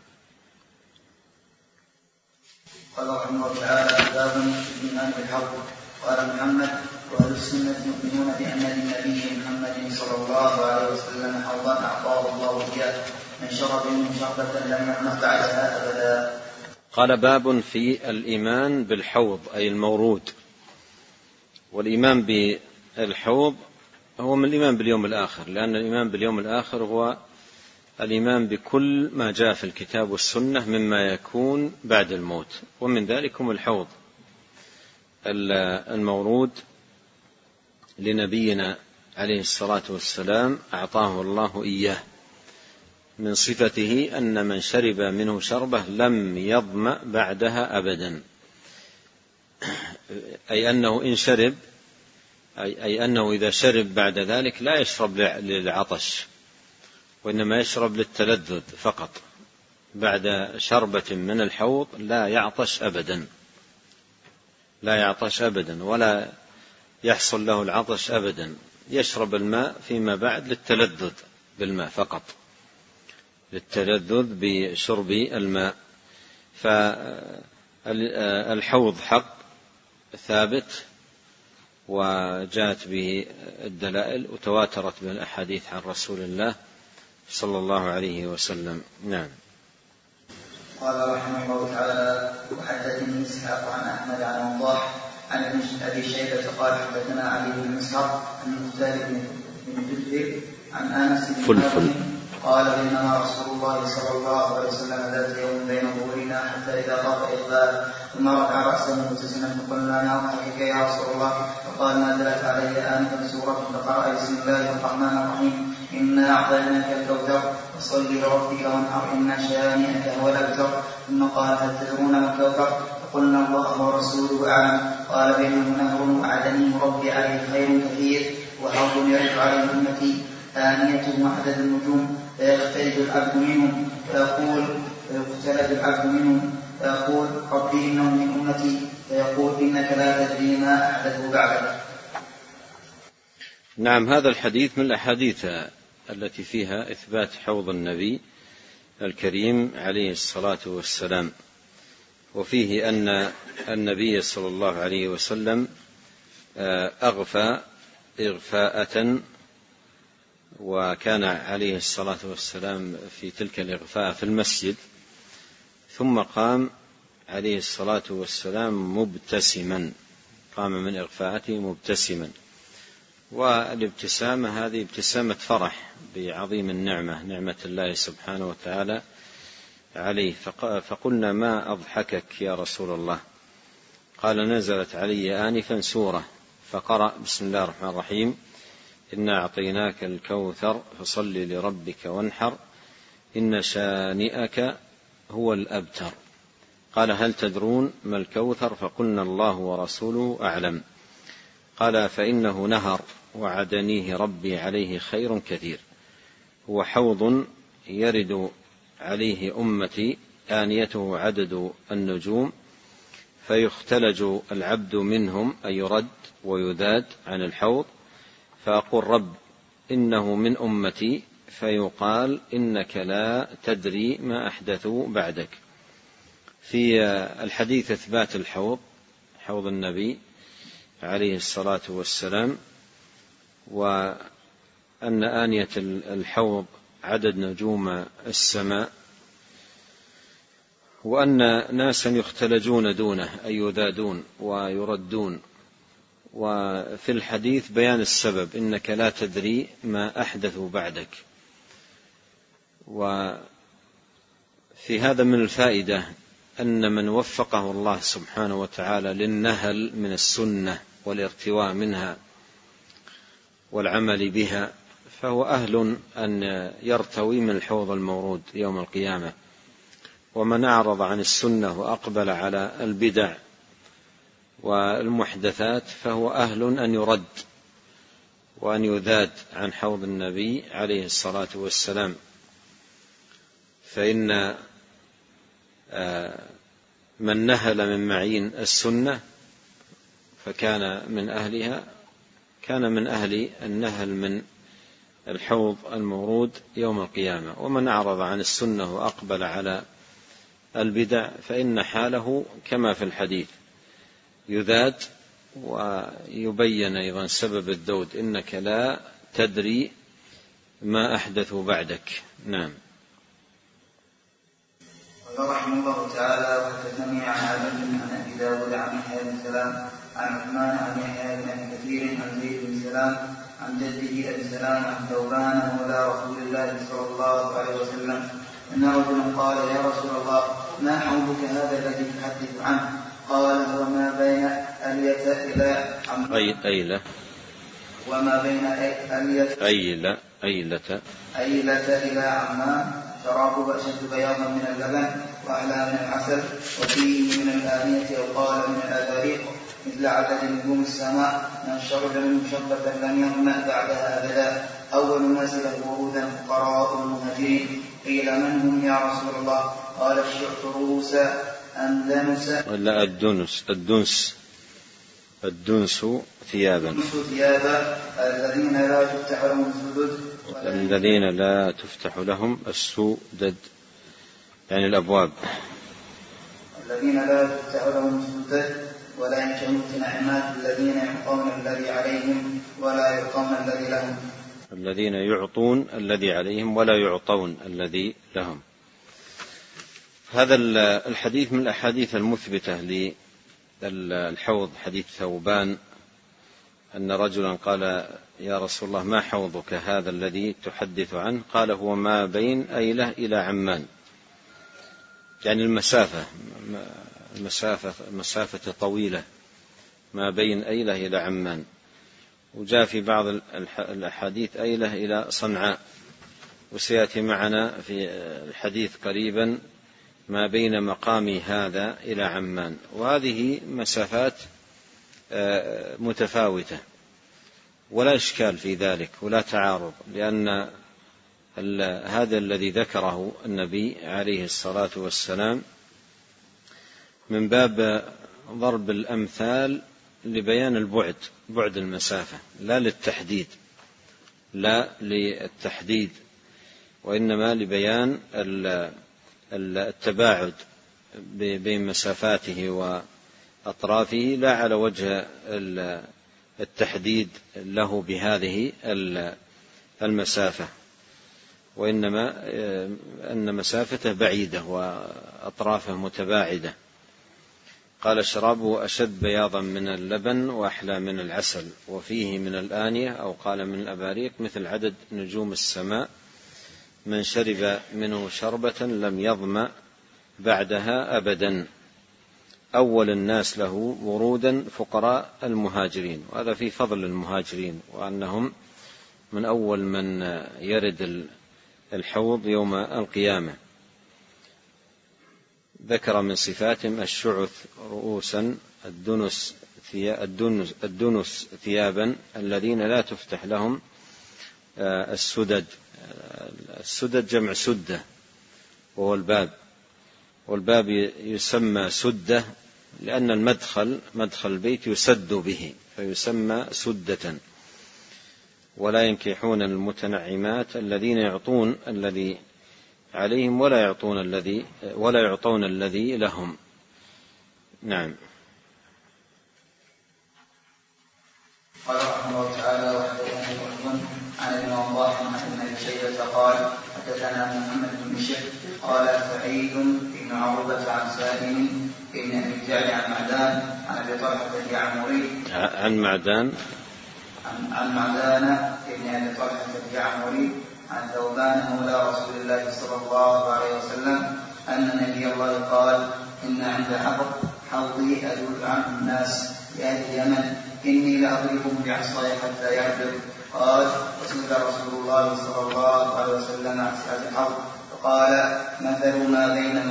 قال رحمه الله تعالى باب الإيمان بالحوض. قال محمد وأهل السنة يؤمنون بأن للنبي محمد صلى الله عليه وسلم حوضا أعطاه الله إياه من شرب منه شربة لم يعمل بعدها أبدا. قال باب في الإيمان بالحوض أي المورود. والإيمان بالحوض هو من الإيمان باليوم الآخر، لأن الإيمان باليوم الآخر هو الإيمان بكل ما جاء في الكتاب والسنة مما يكون بعد الموت، ومن ذلكم الحوض المورود لنبينا عليه الصلاة والسلام أعطاه الله إياه، من صفته أن من شرب منه شربة لم يظمأ بعدها أبدا، أي أنه إن شرب أي أنه إذا شرب بعد ذلك لا يشرب للعطش، وإنما يشرب للتلذذ فقط. بعد شربة من الحوض لا يعطش أبدا، لا يعطش أبدا ولا يحصل له العطش أبدا. يشرب الماء فيما بعد للتلذذ بالماء فقط، للتلذذ بشرب الماء. فالحوض حق ثابت وجاءت به الدلائل وتواترت بالأحاديث عن رسول الله صلى الله عليه وسلم. نعم. قال رحمه الله تعالى: وحدثني إسحاق عن أحمد عن وضاح عن أبي شيبة قال حدثنا علي بن مسعر عن مختار بن جدر عن أنس بن مالك قال: بينما رسول الله صلى الله عليه وسلم ذات يوم بين ظهورنا حتى إذا طاف إقبال ثم رفع رأسه مبتسما فقلنا: نضحكك يا رسول الله؟ فقال: ما دلت علي آنفا سورة فقرأ: بسم الله الرحمن الرحيم، إنا أعطيناك الكوثر فصل لربك وانحر إن شانئك هو الأبتر. ثم قال: هل تدرون ما الكوثر؟ فقلنا: الله ورسوله أعلم. قال: بينه نهر وعدني ربي عليه خير كثير، وحوض يرد عليه أمتي آنيته عدد النجوم، فيختلج العبد منهم فيقول ربي إنهم من أمتي، فيقول إنك لا تدري ما أحدثه بعدك. نعم. هذا الحديث من الأحاديث التي فيها إثبات حوض النبي الكريم عليه الصلاة والسلام، وفيه أن النبي صلى الله عليه وسلم أغفى إغفاءة، وكان عليه الصلاة والسلام في تلك الإغفاء في المسجد، ثم قام عليه الصلاة والسلام مبتسما، قام من إغفاءته مبتسما. والابتسامة هذه ابتسامة فرح بعظيم النعمة، نعمة الله سبحانه وتعالى عليه. فقلنا: ما أضحكك يا رسول الله؟ قال: نزلت علي آنفا سورة فقرأ: بسم الله الرحمن الرحيم، إنا أعطيناك الكوثر فصل لربك وانحر إن شانئك هو الأبتر. قال: هل تدرون ما الكوثر؟ فقلنا: الله ورسوله أعلم. قال: فإنه نهر وعدنيه ربي عليه خير كثير، هو حوض يرد عليه أمتي آنيته عدد النجوم، فيختلج العبد منهم، أي يرد ويذاد عن الحوض، فأقول: رب إنه من أمتي، فيقال: إنك لا تدري ما أحدثوا بعدك. في الحديث إثبات الحوض، حوض النبي عليه الصلاة والسلام، وأن آنية الحوض عدد نجوم السماء، وأن ناسا يختلجون دونه أي يذادون ويردون. وفي الحديث بيان السبب: إنك لا تدري ما أحدثوا بعدك. وفي هذا من الفائدة أن من وفقه الله سبحانه وتعالى للنهل من السنة والارتواء منها والعمل بها، فهو أهل أن يرتوي من الحوض المورود يوم القيامة. ومن أعرض عن السنة وأقبل على البدع والمحدثات فهو أهل أن يرد وأن يذاد عن حوض النبي عليه الصلاة والسلام. فإن من نهل من معين السنة فكان من أهلها، كان من أهل النهل من الحوض المورود يوم القيامة. ومن أعرض عن السنة وأقبل على البدع فإن حاله كما في الحديث، يذاد ويبين أيضا سبب الذود: إنك لا تدري ما أحدثوا بعدك. نعم. رحمه الله تعالى: وحدثني عن علي عن أبي داود عن يحيى بن سلام عن عثمان عن يحيى بن كثير عن زيد بن سلام عن جده أبي سلام عن ثوبان مولى رسول الله صلى الله عليه وسلم أن رجلا قال: يا رسول الله، ما حوضك هذا الذي تحدث عنه؟ قال: هو ما بين ألية إلى أيلة، وما بين أيلة إلى عمان، شرابه أشد بياضا من اللبن وأحلى من العسل، وفيه من الآنية أو قال من الأباريق، مثل عدد نجوم السماء من شرب منه شربة لم يظمأ بعدها أبدا. أول الناس له ورودا فقراء المهاجرين. قيل من هم يا رسول الله؟ قال الشعثروس أندنس ولا الدنس ثيابا الذين لا تفتح لهم السدد الذين لا تفتح لهم السدد يعني الأبواب الذين لا تفتح لهم السدد ولا ينشأون النعمات الذين يعطون الذي عليهم ولا يعطون الذي لهم الذين يعطون الذي عليهم ولا يعطون الذي لهم. هذا الحديث من الأحاديث المثبتة للحوض، حديث ثوبان أن رجلا قال يا رسول الله ما حوضك هذا الذي تحدث عنه؟ قال هو ما بين أيلة إلى عمان، يعني المسافة طويلة ما بين أيلة إلى عمان. وجاء في بعض الأحاديث أيلة إلى صنعاء، وسيأتي معنا في الحديث قريبا ما بين مقامي هذا إلى عمان. وهذه مسافات متفاوتة ولا إشكال في ذلك ولا تعارض، لأن هذا الذي ذكره النبي عليه الصلاة والسلام من باب ضرب الأمثال لبيان بعد المسافة، لا للتحديد وإنما لبيان التباعد بين مسافاته وأطرافه، لا على وجه التحديد له بهذه المسافة، وإنما أن مسافته بعيدة وأطرافه متباعدة. قال شرابه أشد بياضا من اللبن وأحلى من العسل وفيه من الآنية أو قال من الأباريق مثل عدد نجوم السماء من شرب منه شربة لم يظمأ بعدها أبدا. أول الناس له ورودا فقراء المهاجرين، وهذا في فضل المهاجرين وأنهم من أول من يرد الحوض يوم القيامة. ذكر من صفاتهم الشعث رؤوسا الدنس ثيابا الذين لا تفتح لهم السدد جمع سدة وهو الباب، والباب يسمى سدة لأن مدخل البيت يسد به فيسمى سدة. ولا ينكحون المتنعمات الذين يعطون الذي عليهم ولا يعطون الذي لهم. نعم. قال رحمه الله تعالى وحدثنا ابن عن ابن وضاح عن ابن شيبة قال حدثنا محمد بن بشر قال سعيد بن عروبة عن سالم بن ابي الجعد عن معدان عن ابي طلحة اليعمري عن معدان بن ابي طلحة اليعمري عن ثوبان مولى رسول الله صلى الله عليه وسلم أن نبي الله قال إن عند حوضي أذل عنه الناس لأهل اليمن إني لأضربهم بعصاي حتى يعبر. قال وسئل رسول الله صلى الله عليه وسلم عن سعة الحوض فقال مثل ما بين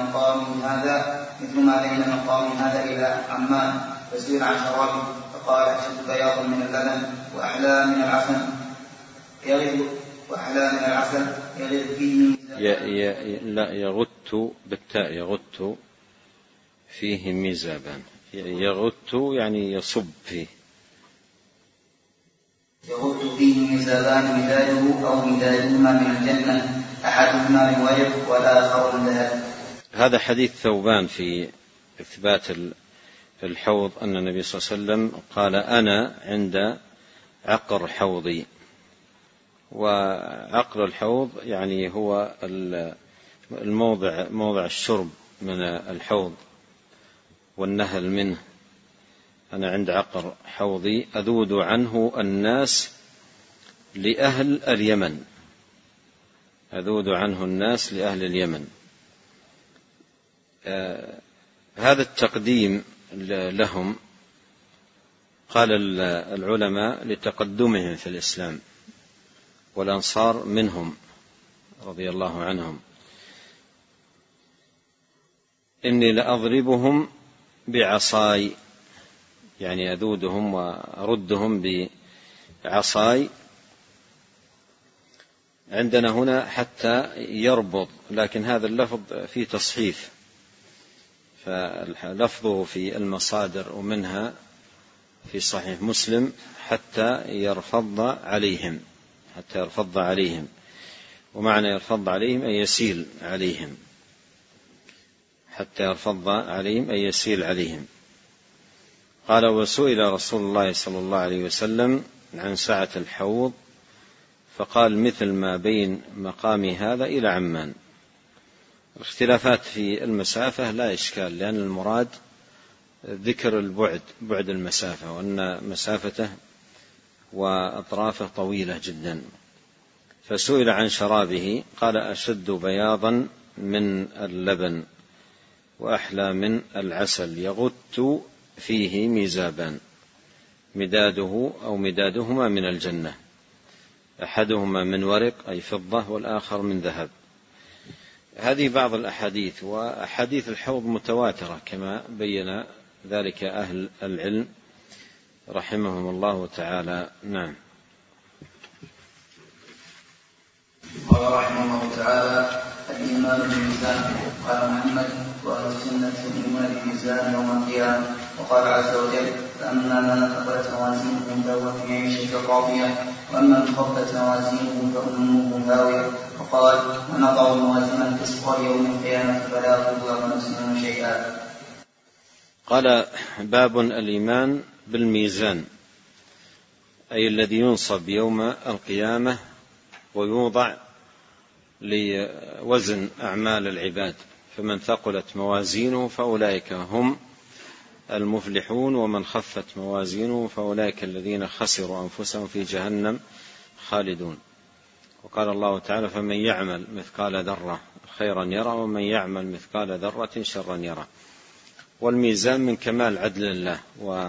مقام هذا إلى عمان. فسئل عن شرابه فقال أشد بياضا من اللبن وأحلى من العسل يغذ فيه لا يغت بالتاء يغت فيه ميزابان. يغت يعني يصب فيه. يغت فيه ميزابان مداده أو مدادهما من الجنة أحدهما من ورق والآخر من ذهب. هذا حديث ثوبان في إثبات الحوض أن النبي صلى الله عليه وسلم قال أنا عند عقر حوضي. وعقر الحوض يعني هو موضع الشرب من الحوض والنهل منه. أنا عند عقر حوضي أذود عنه الناس لأهل اليمن. هذا التقديم لهم قال العلماء لتقدمهم في الإسلام، والأنصار منهم رضي الله عنهم. إني لأضربهم بعصاي يعني أذودهم وأردهم بعصاي. عندنا هنا حتى يربض، لكن هذا اللفظ فيه تصحيف، فلفظه في المصادر ومنها في صحيح مسلم حتى يرفض عليهم، حتى يرفض عليهم، ومعنى يرفض عليهم أي يسيل عليهم، حتى يرفض عليهم أي يسيل عليهم. قال: وسئل رسول الله صلى الله عليه وسلم عن سعة الحوض فقال: مثل ما بين مقام هذا إلى عمان. الاختلافات في المسافة لا إشكال، لأن المراد ذكر بعد المسافة، وأن مسافته وأطرافه طويلة جدا. فسئل عن شرابه قال: أشد بياضا من اللبن وأحلى من العسل، يغت فيه ميزابان، مداده أو مدادهما من الجنة، أحدهما من ورق أي فضة، والآخر من ذهب. هذه بعض الأحاديث، وأحاديث الحوض متواترة كما بين ذلك أهل العلم رحمهم الله تعالى. نعم. قال رحمه الله تعالى: الإيمان بالميزان. قال محمد: وأهل السنة يؤمنون بالميزان يوم القيامة. وقال عز وجل: فأما من ثقلت موازينه فهو في عيشة راضية، وأما من خفت موازينه فأمه هاوية. وقال: ونضع موازين القسط يوم القيامة فلا تظلم نفس شيئا. قال: باب الإيمان بالميزان، أي الذي ينصب يوم القيامة ويوضع لوزن أعمال العباد، فمن ثقلت موازينه فأولئك هم المفلحون، ومن خفت موازينه فأولئك الذين خسروا أنفسهم في جهنم خالدون. وقال الله تعالى: فمن يعمل مثقال ذرة خيرا يرى، ومن يعمل مثقال ذرة شرا يرى. والميزان من كمال عدل الله،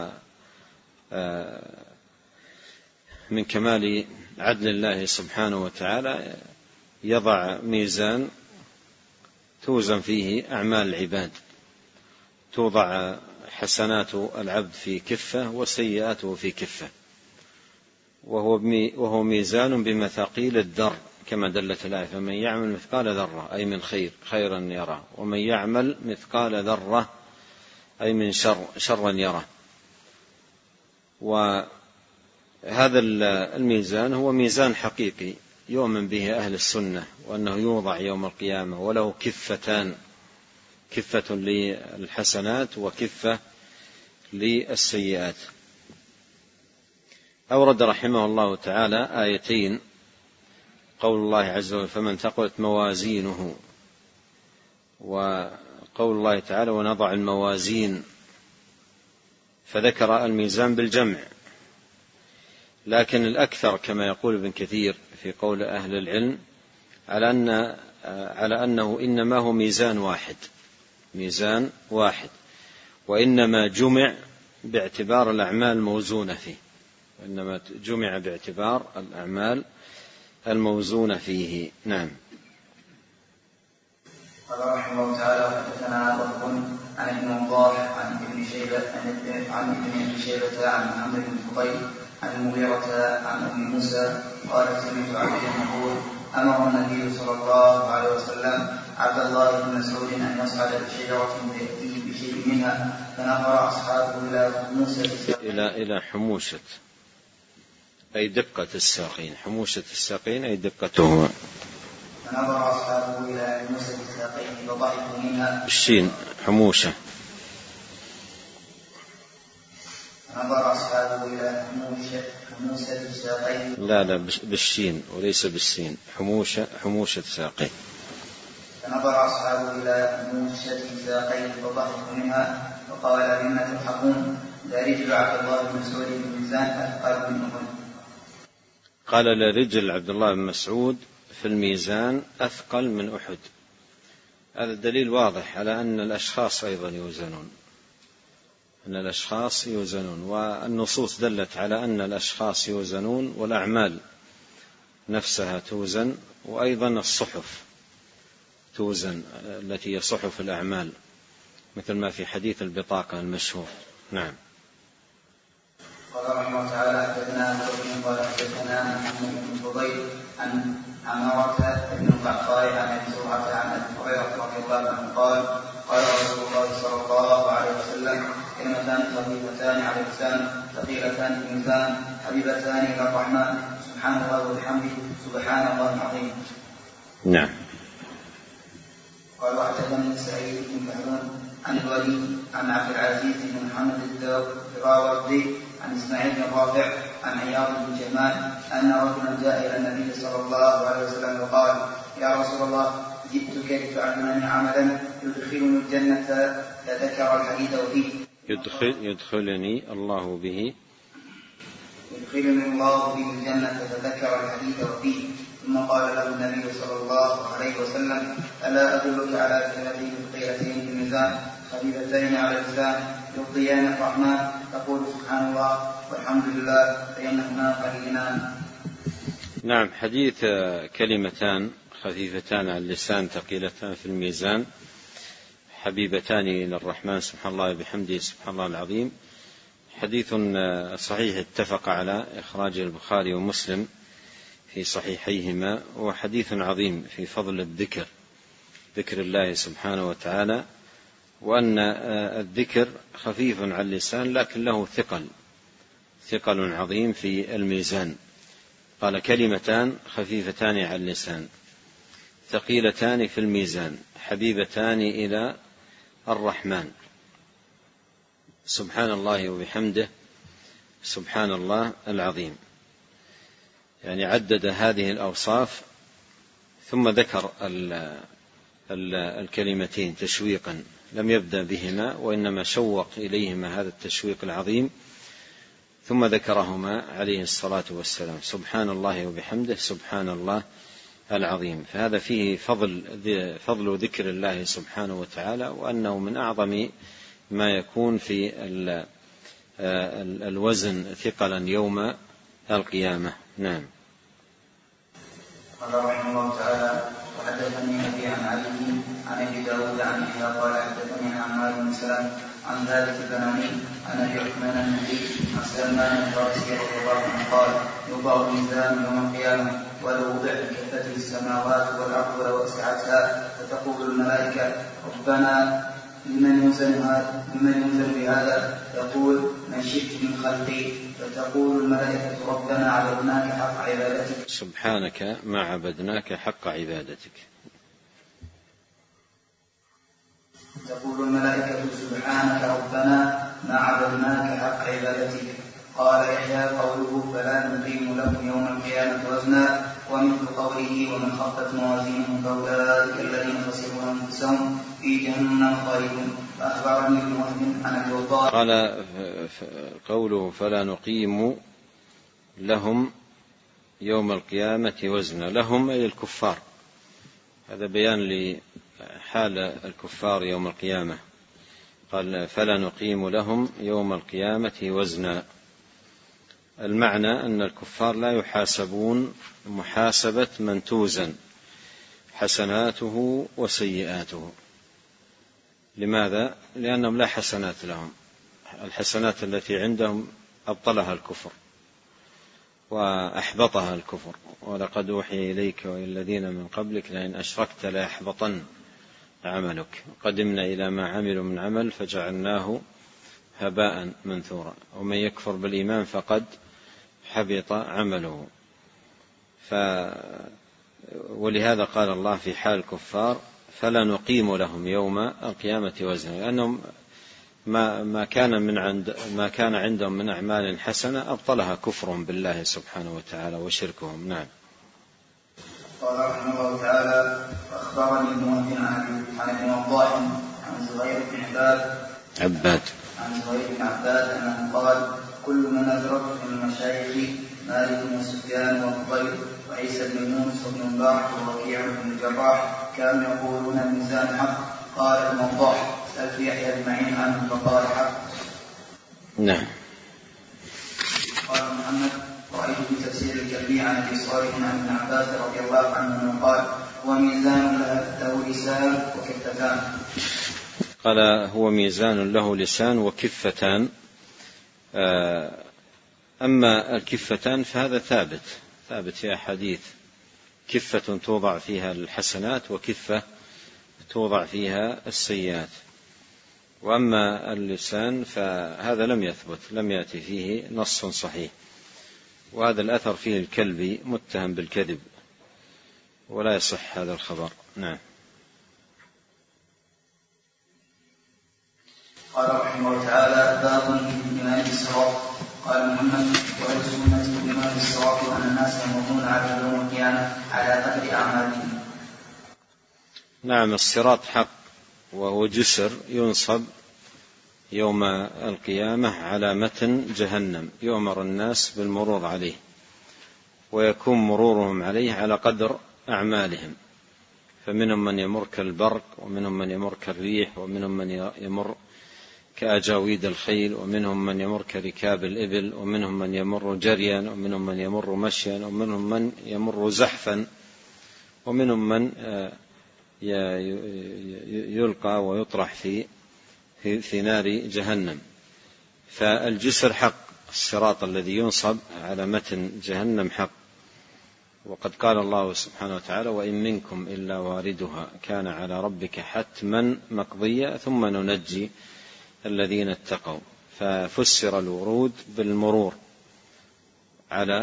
ومن كمال عدل الله سبحانه وتعالى يضع ميزان توزن فيه أعمال العباد، توضع حسنات العبد في كفة وسيئاته في كفة، وهو ميزان بمثاقيل الذر كما دلت الآية: فمن يعمل مثقال ذرة أي من خير خيرا يرى، ومن يعمل مثقال ذرة أي من شرا يرى. وهذا الميزان هو ميزان حقيقي يؤمن به أهل السنة، وأنه يوضع يوم القيامة، وله كفتان: كفة للحسنات وكفة للسيئات. أورد رحمه الله تعالى آيتين: قول الله عز وجل: فمن ثقلت موازينه، وقول الله تعالى: ونضع الموازين، فذكر الميزان بالجمع. لكن الأكثر كما يقول ابن كثير في قول أهل العلم على أنه إنما هو ميزان واحد، وإنما جمع باعتبار الأعمال الموزونة فيه، وإنما جمع باعتبار الأعمال الموزونة فيه. نعم. قال رحمه الله تعالى: حدثنا وهب عن ابن وضاح عن ابن شيبة عن محمد بن فضيل عن المغيرة عن أم موسى قالت: سمعت عبد يقول: أمر النبي صلى الله عليه وسلم عبد الله بن مسعود أن يصعد بشجرة فيأتيه بشيء منها، فنظر أصحابه إلى حموشة أي دقة الساقين، حموشة الساقين أي دقتهما. فنظر أصحابه إلى حموشة الساقين فضحكوا منها. بالشين حموشة. نظر أصحابه إلى حموشة الساقين. لا بالشين وليس بالسين. حموشة ساقين. فنظر أصحابه إلى حموشة الساقين فضحكوا منها، وقال: مما تضحكون؟ لرجل عبد الله بن مسعود بالميزان أثقل من أحد. قال: لرجل عبد الله بن مسعود في الميزان أثقل من أحد. هذا الدليل واضح على أن الأشخاص أيضا يوزنون، والنصوص دلت على أن الأشخاص يوزنون، والأعمال نفسها توزن، وأيضا الصحف توزن التي هي صحف الأعمال، مثل ما في حديث البطاقة المشهور. نعم. قال رحمه الله تعالى حدثنا ابو بكر قال حدثنا محمد بن فضيل عن عمارة بن القعقاع عن ابي زرعة عن ابي هريرة رضي الله عنه قال قال رسول الله صلى الله عليه وسلم كلمتان خفيفتان على اللسان ثقيلتان في الميزان حبيبتان الى الرحمن سبحان الله وبحمده سبحان الله العظيم. نعم. قال وحدثني سعيد بن بهرون عن الوليد عن عبد العزيز بن محمد الدراوردي عن اسماعيل بن رافع عن عياض بن جمال ان رجلا جاء الى النبي صلى الله عليه وسلم وقال يا رسول الله جئتك لتعلمني عملا يدخلني الجنة فذكر الحديث وفيه يدخلني الله به الجنة فذكر الحديث وفيه ثم قال له النبي صلى الله عليه وسلم ألا أدلك على كلمتين ثقيلتين في الميزان خفيفتين على اللسان يرضيان الرحمن تقول سبحان الله والحمد لله فإنهما قليلان. نعم. حديث كلمتان خفيفتان على اللسان ثقيلتان في الميزان حبيبتان إلى الرحمن سبحان الله وبحمده سبحان الله العظيم حديث صحيح اتفق على إخراج البخاري ومسلم في صحيحيهما، وحديث عظيم في فضل الذكر، ذكر الله سبحانه وتعالى، وأن الذكر خفيف على اللسان لكن له ثقل عظيم في الميزان. قال كلمتان خفيفتان على اللسان ثقيلتان في الميزان حبيبتان إلى الرحمن سبحان الله وبحمده سبحان الله العظيم. يعني عدد هذه الأوصاف ثم ذكر الكلمتين تشويقا، لم يبدأ بهما وإنما شوق إليهما هذا التشويق العظيم ثم ذكرهما عليه الصلاة والسلام سبحان الله وبحمده سبحان الله العظيم. فهذا فيه فضل ذكر الله سبحانه وتعالى، وأنه من أعظم ما يكون في الوزن ثقلا يوم القيامة. نعم. قال رحمه الله تعالى وحدثني أبي عن علي عن أبي داود عن يحيى قال حدثني عمار بن سلام عن ذلك البناني عن أبي عثمان النبي عن سلمان الفارسي رضي الله عنه قال يوضع الميزان يوم القيامة ولو وضع بكفتي السماوات والأرض ووسعتها فتقول الملائكة ربنا لمن ينزل بهذا يقول من شئت من خلقي فتقول الملائكة ربنا عبدناك حق عبادتك سبحانك ما عبدناك حق عبادتك. تقول الملائكة سبحانك ربنا ما عبدناك حق عبادتك. قال يحيى قوله فلا نقيم لهم يوم القيامة وزنا ومثل قوله ومن خفت موازينهم فأولئك الذين خسروا أنفسهم في جهنم خالدون. فأخبرني ابن وهب عن أبي وقاص قال قوله فلا نقيم لهم يوم القيامة وزنا، لهم أي الكفار، هذا بيان لحال الكفار يوم القيامة. قال فلا نقيم لهم يوم القيامة وزنا، المعنى أن الكفار لا يحاسبون محاسبة من توزن حسناته وسيئاته. لماذا؟ لأنهم لا حسنات لهم، الحسنات التي عندهم أبطلها الكفر وأحبطها الكفر. ولقد أوحي إليك وإلى الذين من قبلك لئن أشركت ليحبطن عملك قدمنا إلى ما عملوا من عمل فجعلناه هباء منثورا ومن يكفر بالإيمان فقد حبط عمله. ولهذا قال الله في حال الكفار فلا نقيم لهم يوم القيامة وزنا، لأنهم ما كان عندهم من أعمال حسنة أبطلها كفرهم بالله سبحانه وتعالى وشركهم. نعم. قال رحمه الله تعالى أخبرني ابن وهب عن ابن وضاح عن زهير بن عباد أنه قال كل من أدرك من المشايخ مالك وسفيان وفضيل وعيسى بن يونس وابن مبارك ووكيع بن الجراح كانوا يقولون الميزان حق. قال ابن وضاح سألت يحيى بن معين عنه فقال حق. نعم. قال محمد رأيت في تفسير الكلبي عن أبي صالح عن ابن عباس رضي الله عنه قال هو ميزان له لسان وكفتان. قال هو ميزان له لسان وكفتان، أما الكفتان فهذا ثابت في أحاديث، كفة توضع فيها الحسنات وكفة توضع فيها السيئات. وأما اللسان فهذا لم يثبت، لم يأتي فيه نص صحيح، وهذا الأثر فيه الكلبي متهم بالكذب ولا يصح هذا الخبر. نعم. قال رحمه الله تعالى: باب في إمام الصراط. قال محمد: وهل سنة إمام الصراط أن الناس يمرون على يوم القيامة على قدر أعمالهم؟ نعم، الصراط حق، وهو جسر ينصب يوم القيامة على متن جهنم، يؤمر الناس بالمرور عليه، ويكون مرورهم عليه على قدر أعمالهم، فمنهم من يمر كالبرق، ومنهم من يمر كالريح، ومنهم من يمر كأجاويد الخيل، ومنهم من يمر كركاب الإبل، ومنهم من يمر جريا، ومنهم من يمر مشيا، ومنهم من يمر زحفا، ومنهم من يلقى ويطرح في نار جهنم. فالجسر حق، الصراط الذي ينصب على متن جهنم حق. وقد قال الله سبحانه وتعالى: وإن منكم إلا واردها كان على ربك حتما مقضيا ثم ننجي الذين اتقوا. ففسر الورود بالمرور على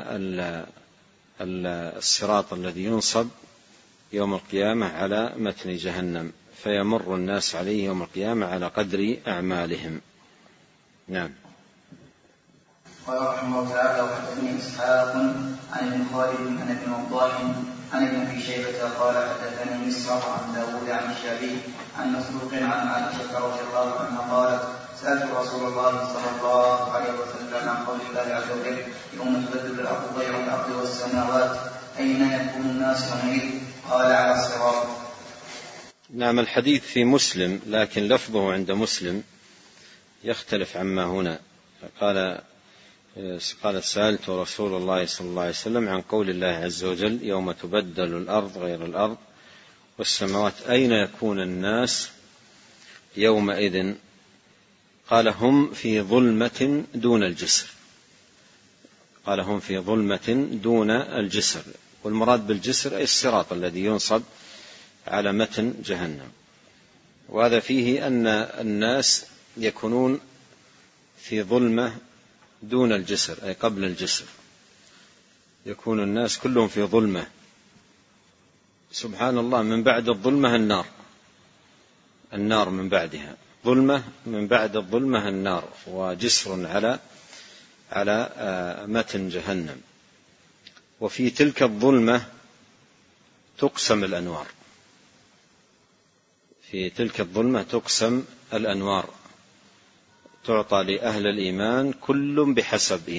الصراط الذي ينصب يوم القيامة على متن جهنم، فيمر الناس عليه يوم القيامة على قدر أعمالهم. نعم. قال رحمه الله تعالى: وحدثني إسحاق عن ابن خالد عن ابن وضاح عن ابن أبي شيبة قال: حدثني مسرف عن داود عن الشعبي عن مسروق عن عائشة رضي الله عنها قالت: سألت رسول الله صلى الله عليه وسلم عن قول الله عز وجل: يوم تبدل الأرض غير الأرض والسماوات أين يكون الناس يومئذ؟ قال: على الصراط. نعم، الحديث في مسلم، لكن لفظه عند مسلم يختلف عما هنا. قال: سألت رسول الله صلى الله عليه وسلم عن قول الله عز وجل: يوم تبدل الأرض غير الأرض والسماوات أين يكون الناس يومئذ؟ قال: هم في ظلمة دون الجسر. قال: هم في ظلمة دون الجسر، والمراد بالجسر أي الصراط الذي ينصب على متن جهنم. وهذا فيه أن الناس يكونون في ظلمة دون الجسر، أي قبل الجسر، يكون الناس كلهم في ظلمة. سبحان الله، من بعد الظلمة النار من بعدها ظلمة، من بعد الظلمة النار، وجسر على متن جهنم. وفي تلك الظلمة تقسم الأنوار، في تلك الظلمة تقسم الأنوار، تعطى لأهل الإيمان كل بحسب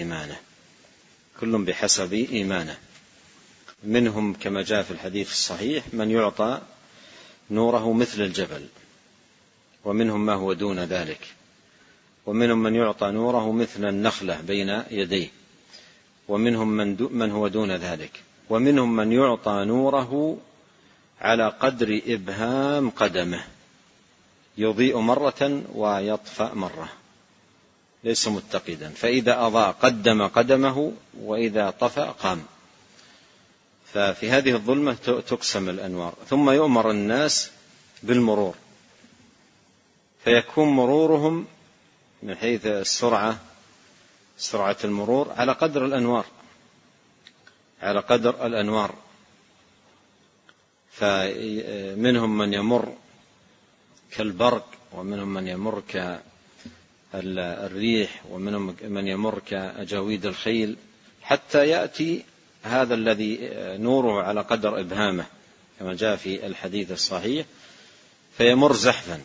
إيمانه. منهم كما جاء في الحديث الصحيح من يعطى نوره مثل الجبل، ومنهم ما هو دون ذلك، ومنهم من يعطى نوره مثل النخلة بين يديه، ومنهم من هو دون ذلك، ومنهم من يعطى نوره على قدر إبهام قدمه، يضيء مرة ويطفأ مرة، ليس متقدا، فإذا أضاء قدم قدمه، وإذا طفأ قام. ففي هذه الظلمة تقسم الأنوار، ثم يؤمر الناس بالمرور، فيكون مرورهم من حيث سرعة المرور على قدر الأنوار، فمنهم من يمر كالبرق، ومنهم من يمر كالريح، ومنهم من يمر كأجاويد الخيل، حتى يأتي هذا الذي نوره على قدر إبهامه كما جاء في الحديث الصحيح، فيمر زحفا،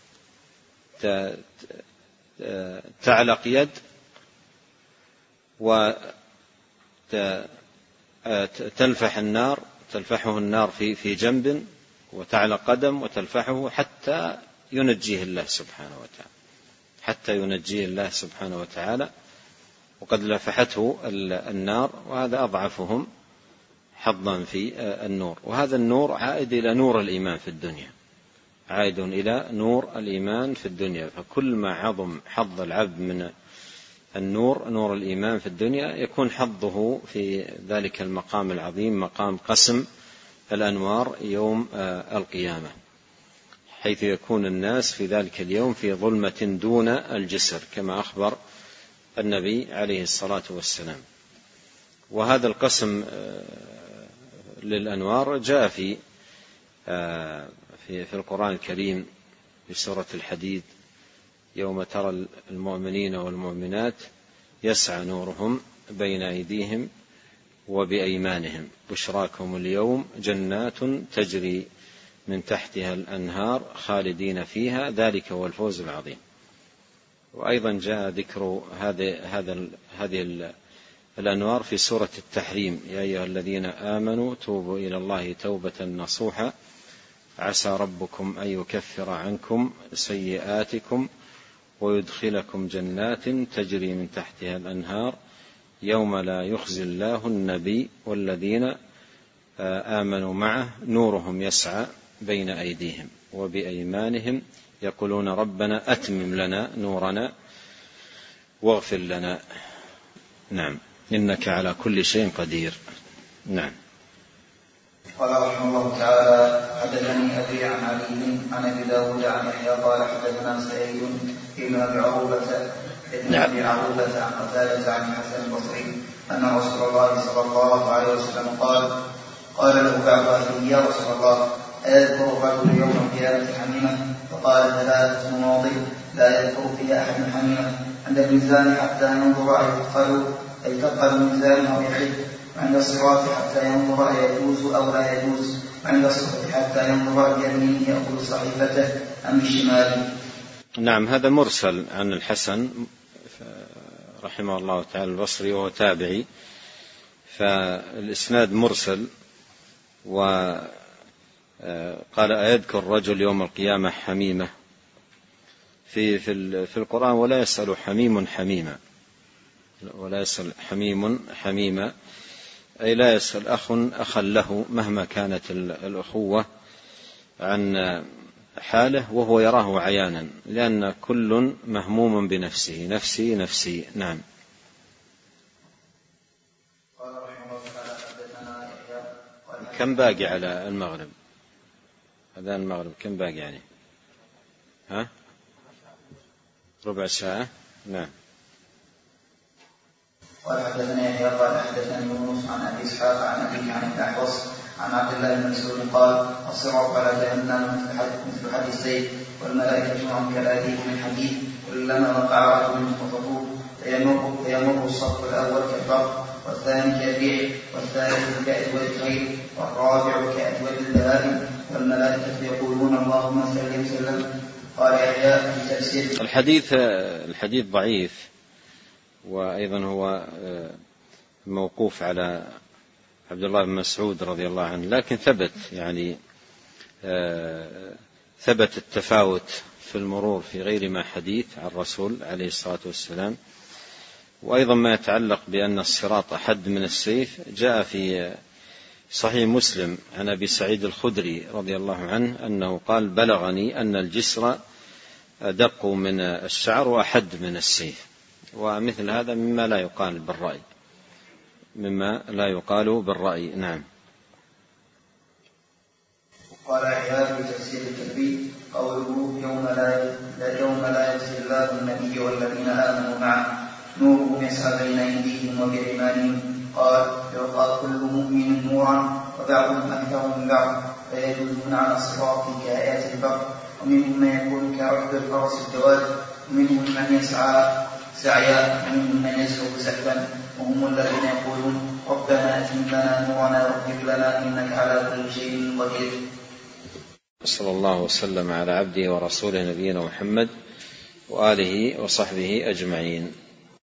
تعلق يد تلفحه النار في جنب، وتعلق قدم وتلفحه حتى ينجيه الله سبحانه وتعالى، وقد لفحته النار، وهذا أضعفهم حظا في النور. وهذا النور عائد إلى نور الإيمان في الدنيا، فكل ما عظم حظ العبد من النور، نور الإيمان في الدنيا، يكون حظه في ذلك المقام العظيم، مقام قسم الأنوار يوم القيامة، حيث يكون الناس في ذلك اليوم في ظلمة دون الجسر كما أخبر النبي عليه الصلاة والسلام. وهذا القسم للأنوار جاء في القرآن الكريم في سورة الحديد: يوم ترى المؤمنين والمؤمنات يسعى نورهم بين أيديهم وبأيمانهم بشراكم اليوم جنات تجري من تحتها الأنهار خالدين فيها ذلك هو الفوز العظيم. وأيضا جاء ذكر هذه الأنوار في سورة التحريم: يا أيها الذين آمنوا توبوا إلى الله توبة نصوحا عسى ربكم أن يكفر عنكم سيئاتكم ويدخلكم جنات تجري من تحتها الأنهار يوم لا يخزي الله النبي والذين آمنوا معه نورهم يسعى بين أيديهم وبأيمانهم يقولون ربنا أتمم لنا نورنا واغفر لنا. نعم، إنك على كل شيء قدير. نعم. قال رحمه الله تعالى: حدثني أبي عن علي عن أبي داود عن يحيى قال حدثنا سعيد بن أبي عروبة عن قتادة عن الحسن البصري أن رسول الله صلى الله عليه وسلم قال له بعض أهله: يا رسول الله، أيذكر الرجل يوم القيامة حميمة؟ فقال: ثلاثة مواضع لا يذكر فيها أحد حميمة: عند الميزان حتى ينظر أي تثقل الميزان أو يحد، وعند الصراط حتى ينظر أيجوز أو لا يجوز، وعند الصحف حتى ينظر بيمينه أو بصحيفته أم بشماله. نعم، هذا مرسل عن الحسن رحمه الله تعالى البصري وهو تابعي، فالإسناد مرسل. وقال: أيذكر الرجل يوم القيامة حميمة في القرآن ولا يسأل حميم حميما، ولا يسأل حميم حميما، أي لا يسأل أخ أخا له مهما كانت الأخوة عن حاله وهو يراه عيانا، لأن كل مهموم بنفسه، نفسي نفسي. نعم. كم باقي على المغرب؟ أذان المغرب كم باقي يعني؟ ربع ساعة. نعم. قال حدثنا يحيى قال حدثني يونس عن ابي اسحاق عن ابيه عن الاحوص عن عبد الله بن مسعود قال: الصراط على جهنم مثل حد السيف، والملائكه معهم كالآليف من حديد، كلما وقع رجل خطبوه فيمر الصف الاول كالبر، والثاني كالريح، والثالث كأدود الخيل، والرابع كأدود البهائم، والملائكه يقولون اللهم سلم سلم. قال يحيى في تفسير الحديث ضعيف، وأيضا هو موقوف على عبد الله بن مسعود رضي الله عنه، لكن ثبت التفاوت في المرور في غير ما حديث عن الرسول عليه الصلاة والسلام. وأيضا ما يتعلق بأن الصراط أحد من السيف جاء في صحيح مسلم عن أبي سعيد الخدري رضي الله عنه أنه قال: بلغني أن الجسر أدق من الشعر وأحد من السيف. ومثل هذا مما لا يقال بالرأي. نعم. قال يحيى في تفسير الكبير قوله: يوم لا يجزي الله النبي والذين آمنوا معه نورهم يسعى بين أيديهم وبأيمانهم. قال: يعطى كل مؤمن نورا وبعضهم أكثر من بعض فيجوزون على الصراط كآيات البر، ومنهم من يكون كركب الفرس الجواد، ومنهم من يسعى سعيا، ومنهم من يسلك سحبا، وهم الذين يقولون ربنا أتم لنا نورنا واغفر لنا إنك على كل شيء قدير. صلى الله وسلم على عبده ورسوله نبينا محمد وآله وصحبه أجمعين.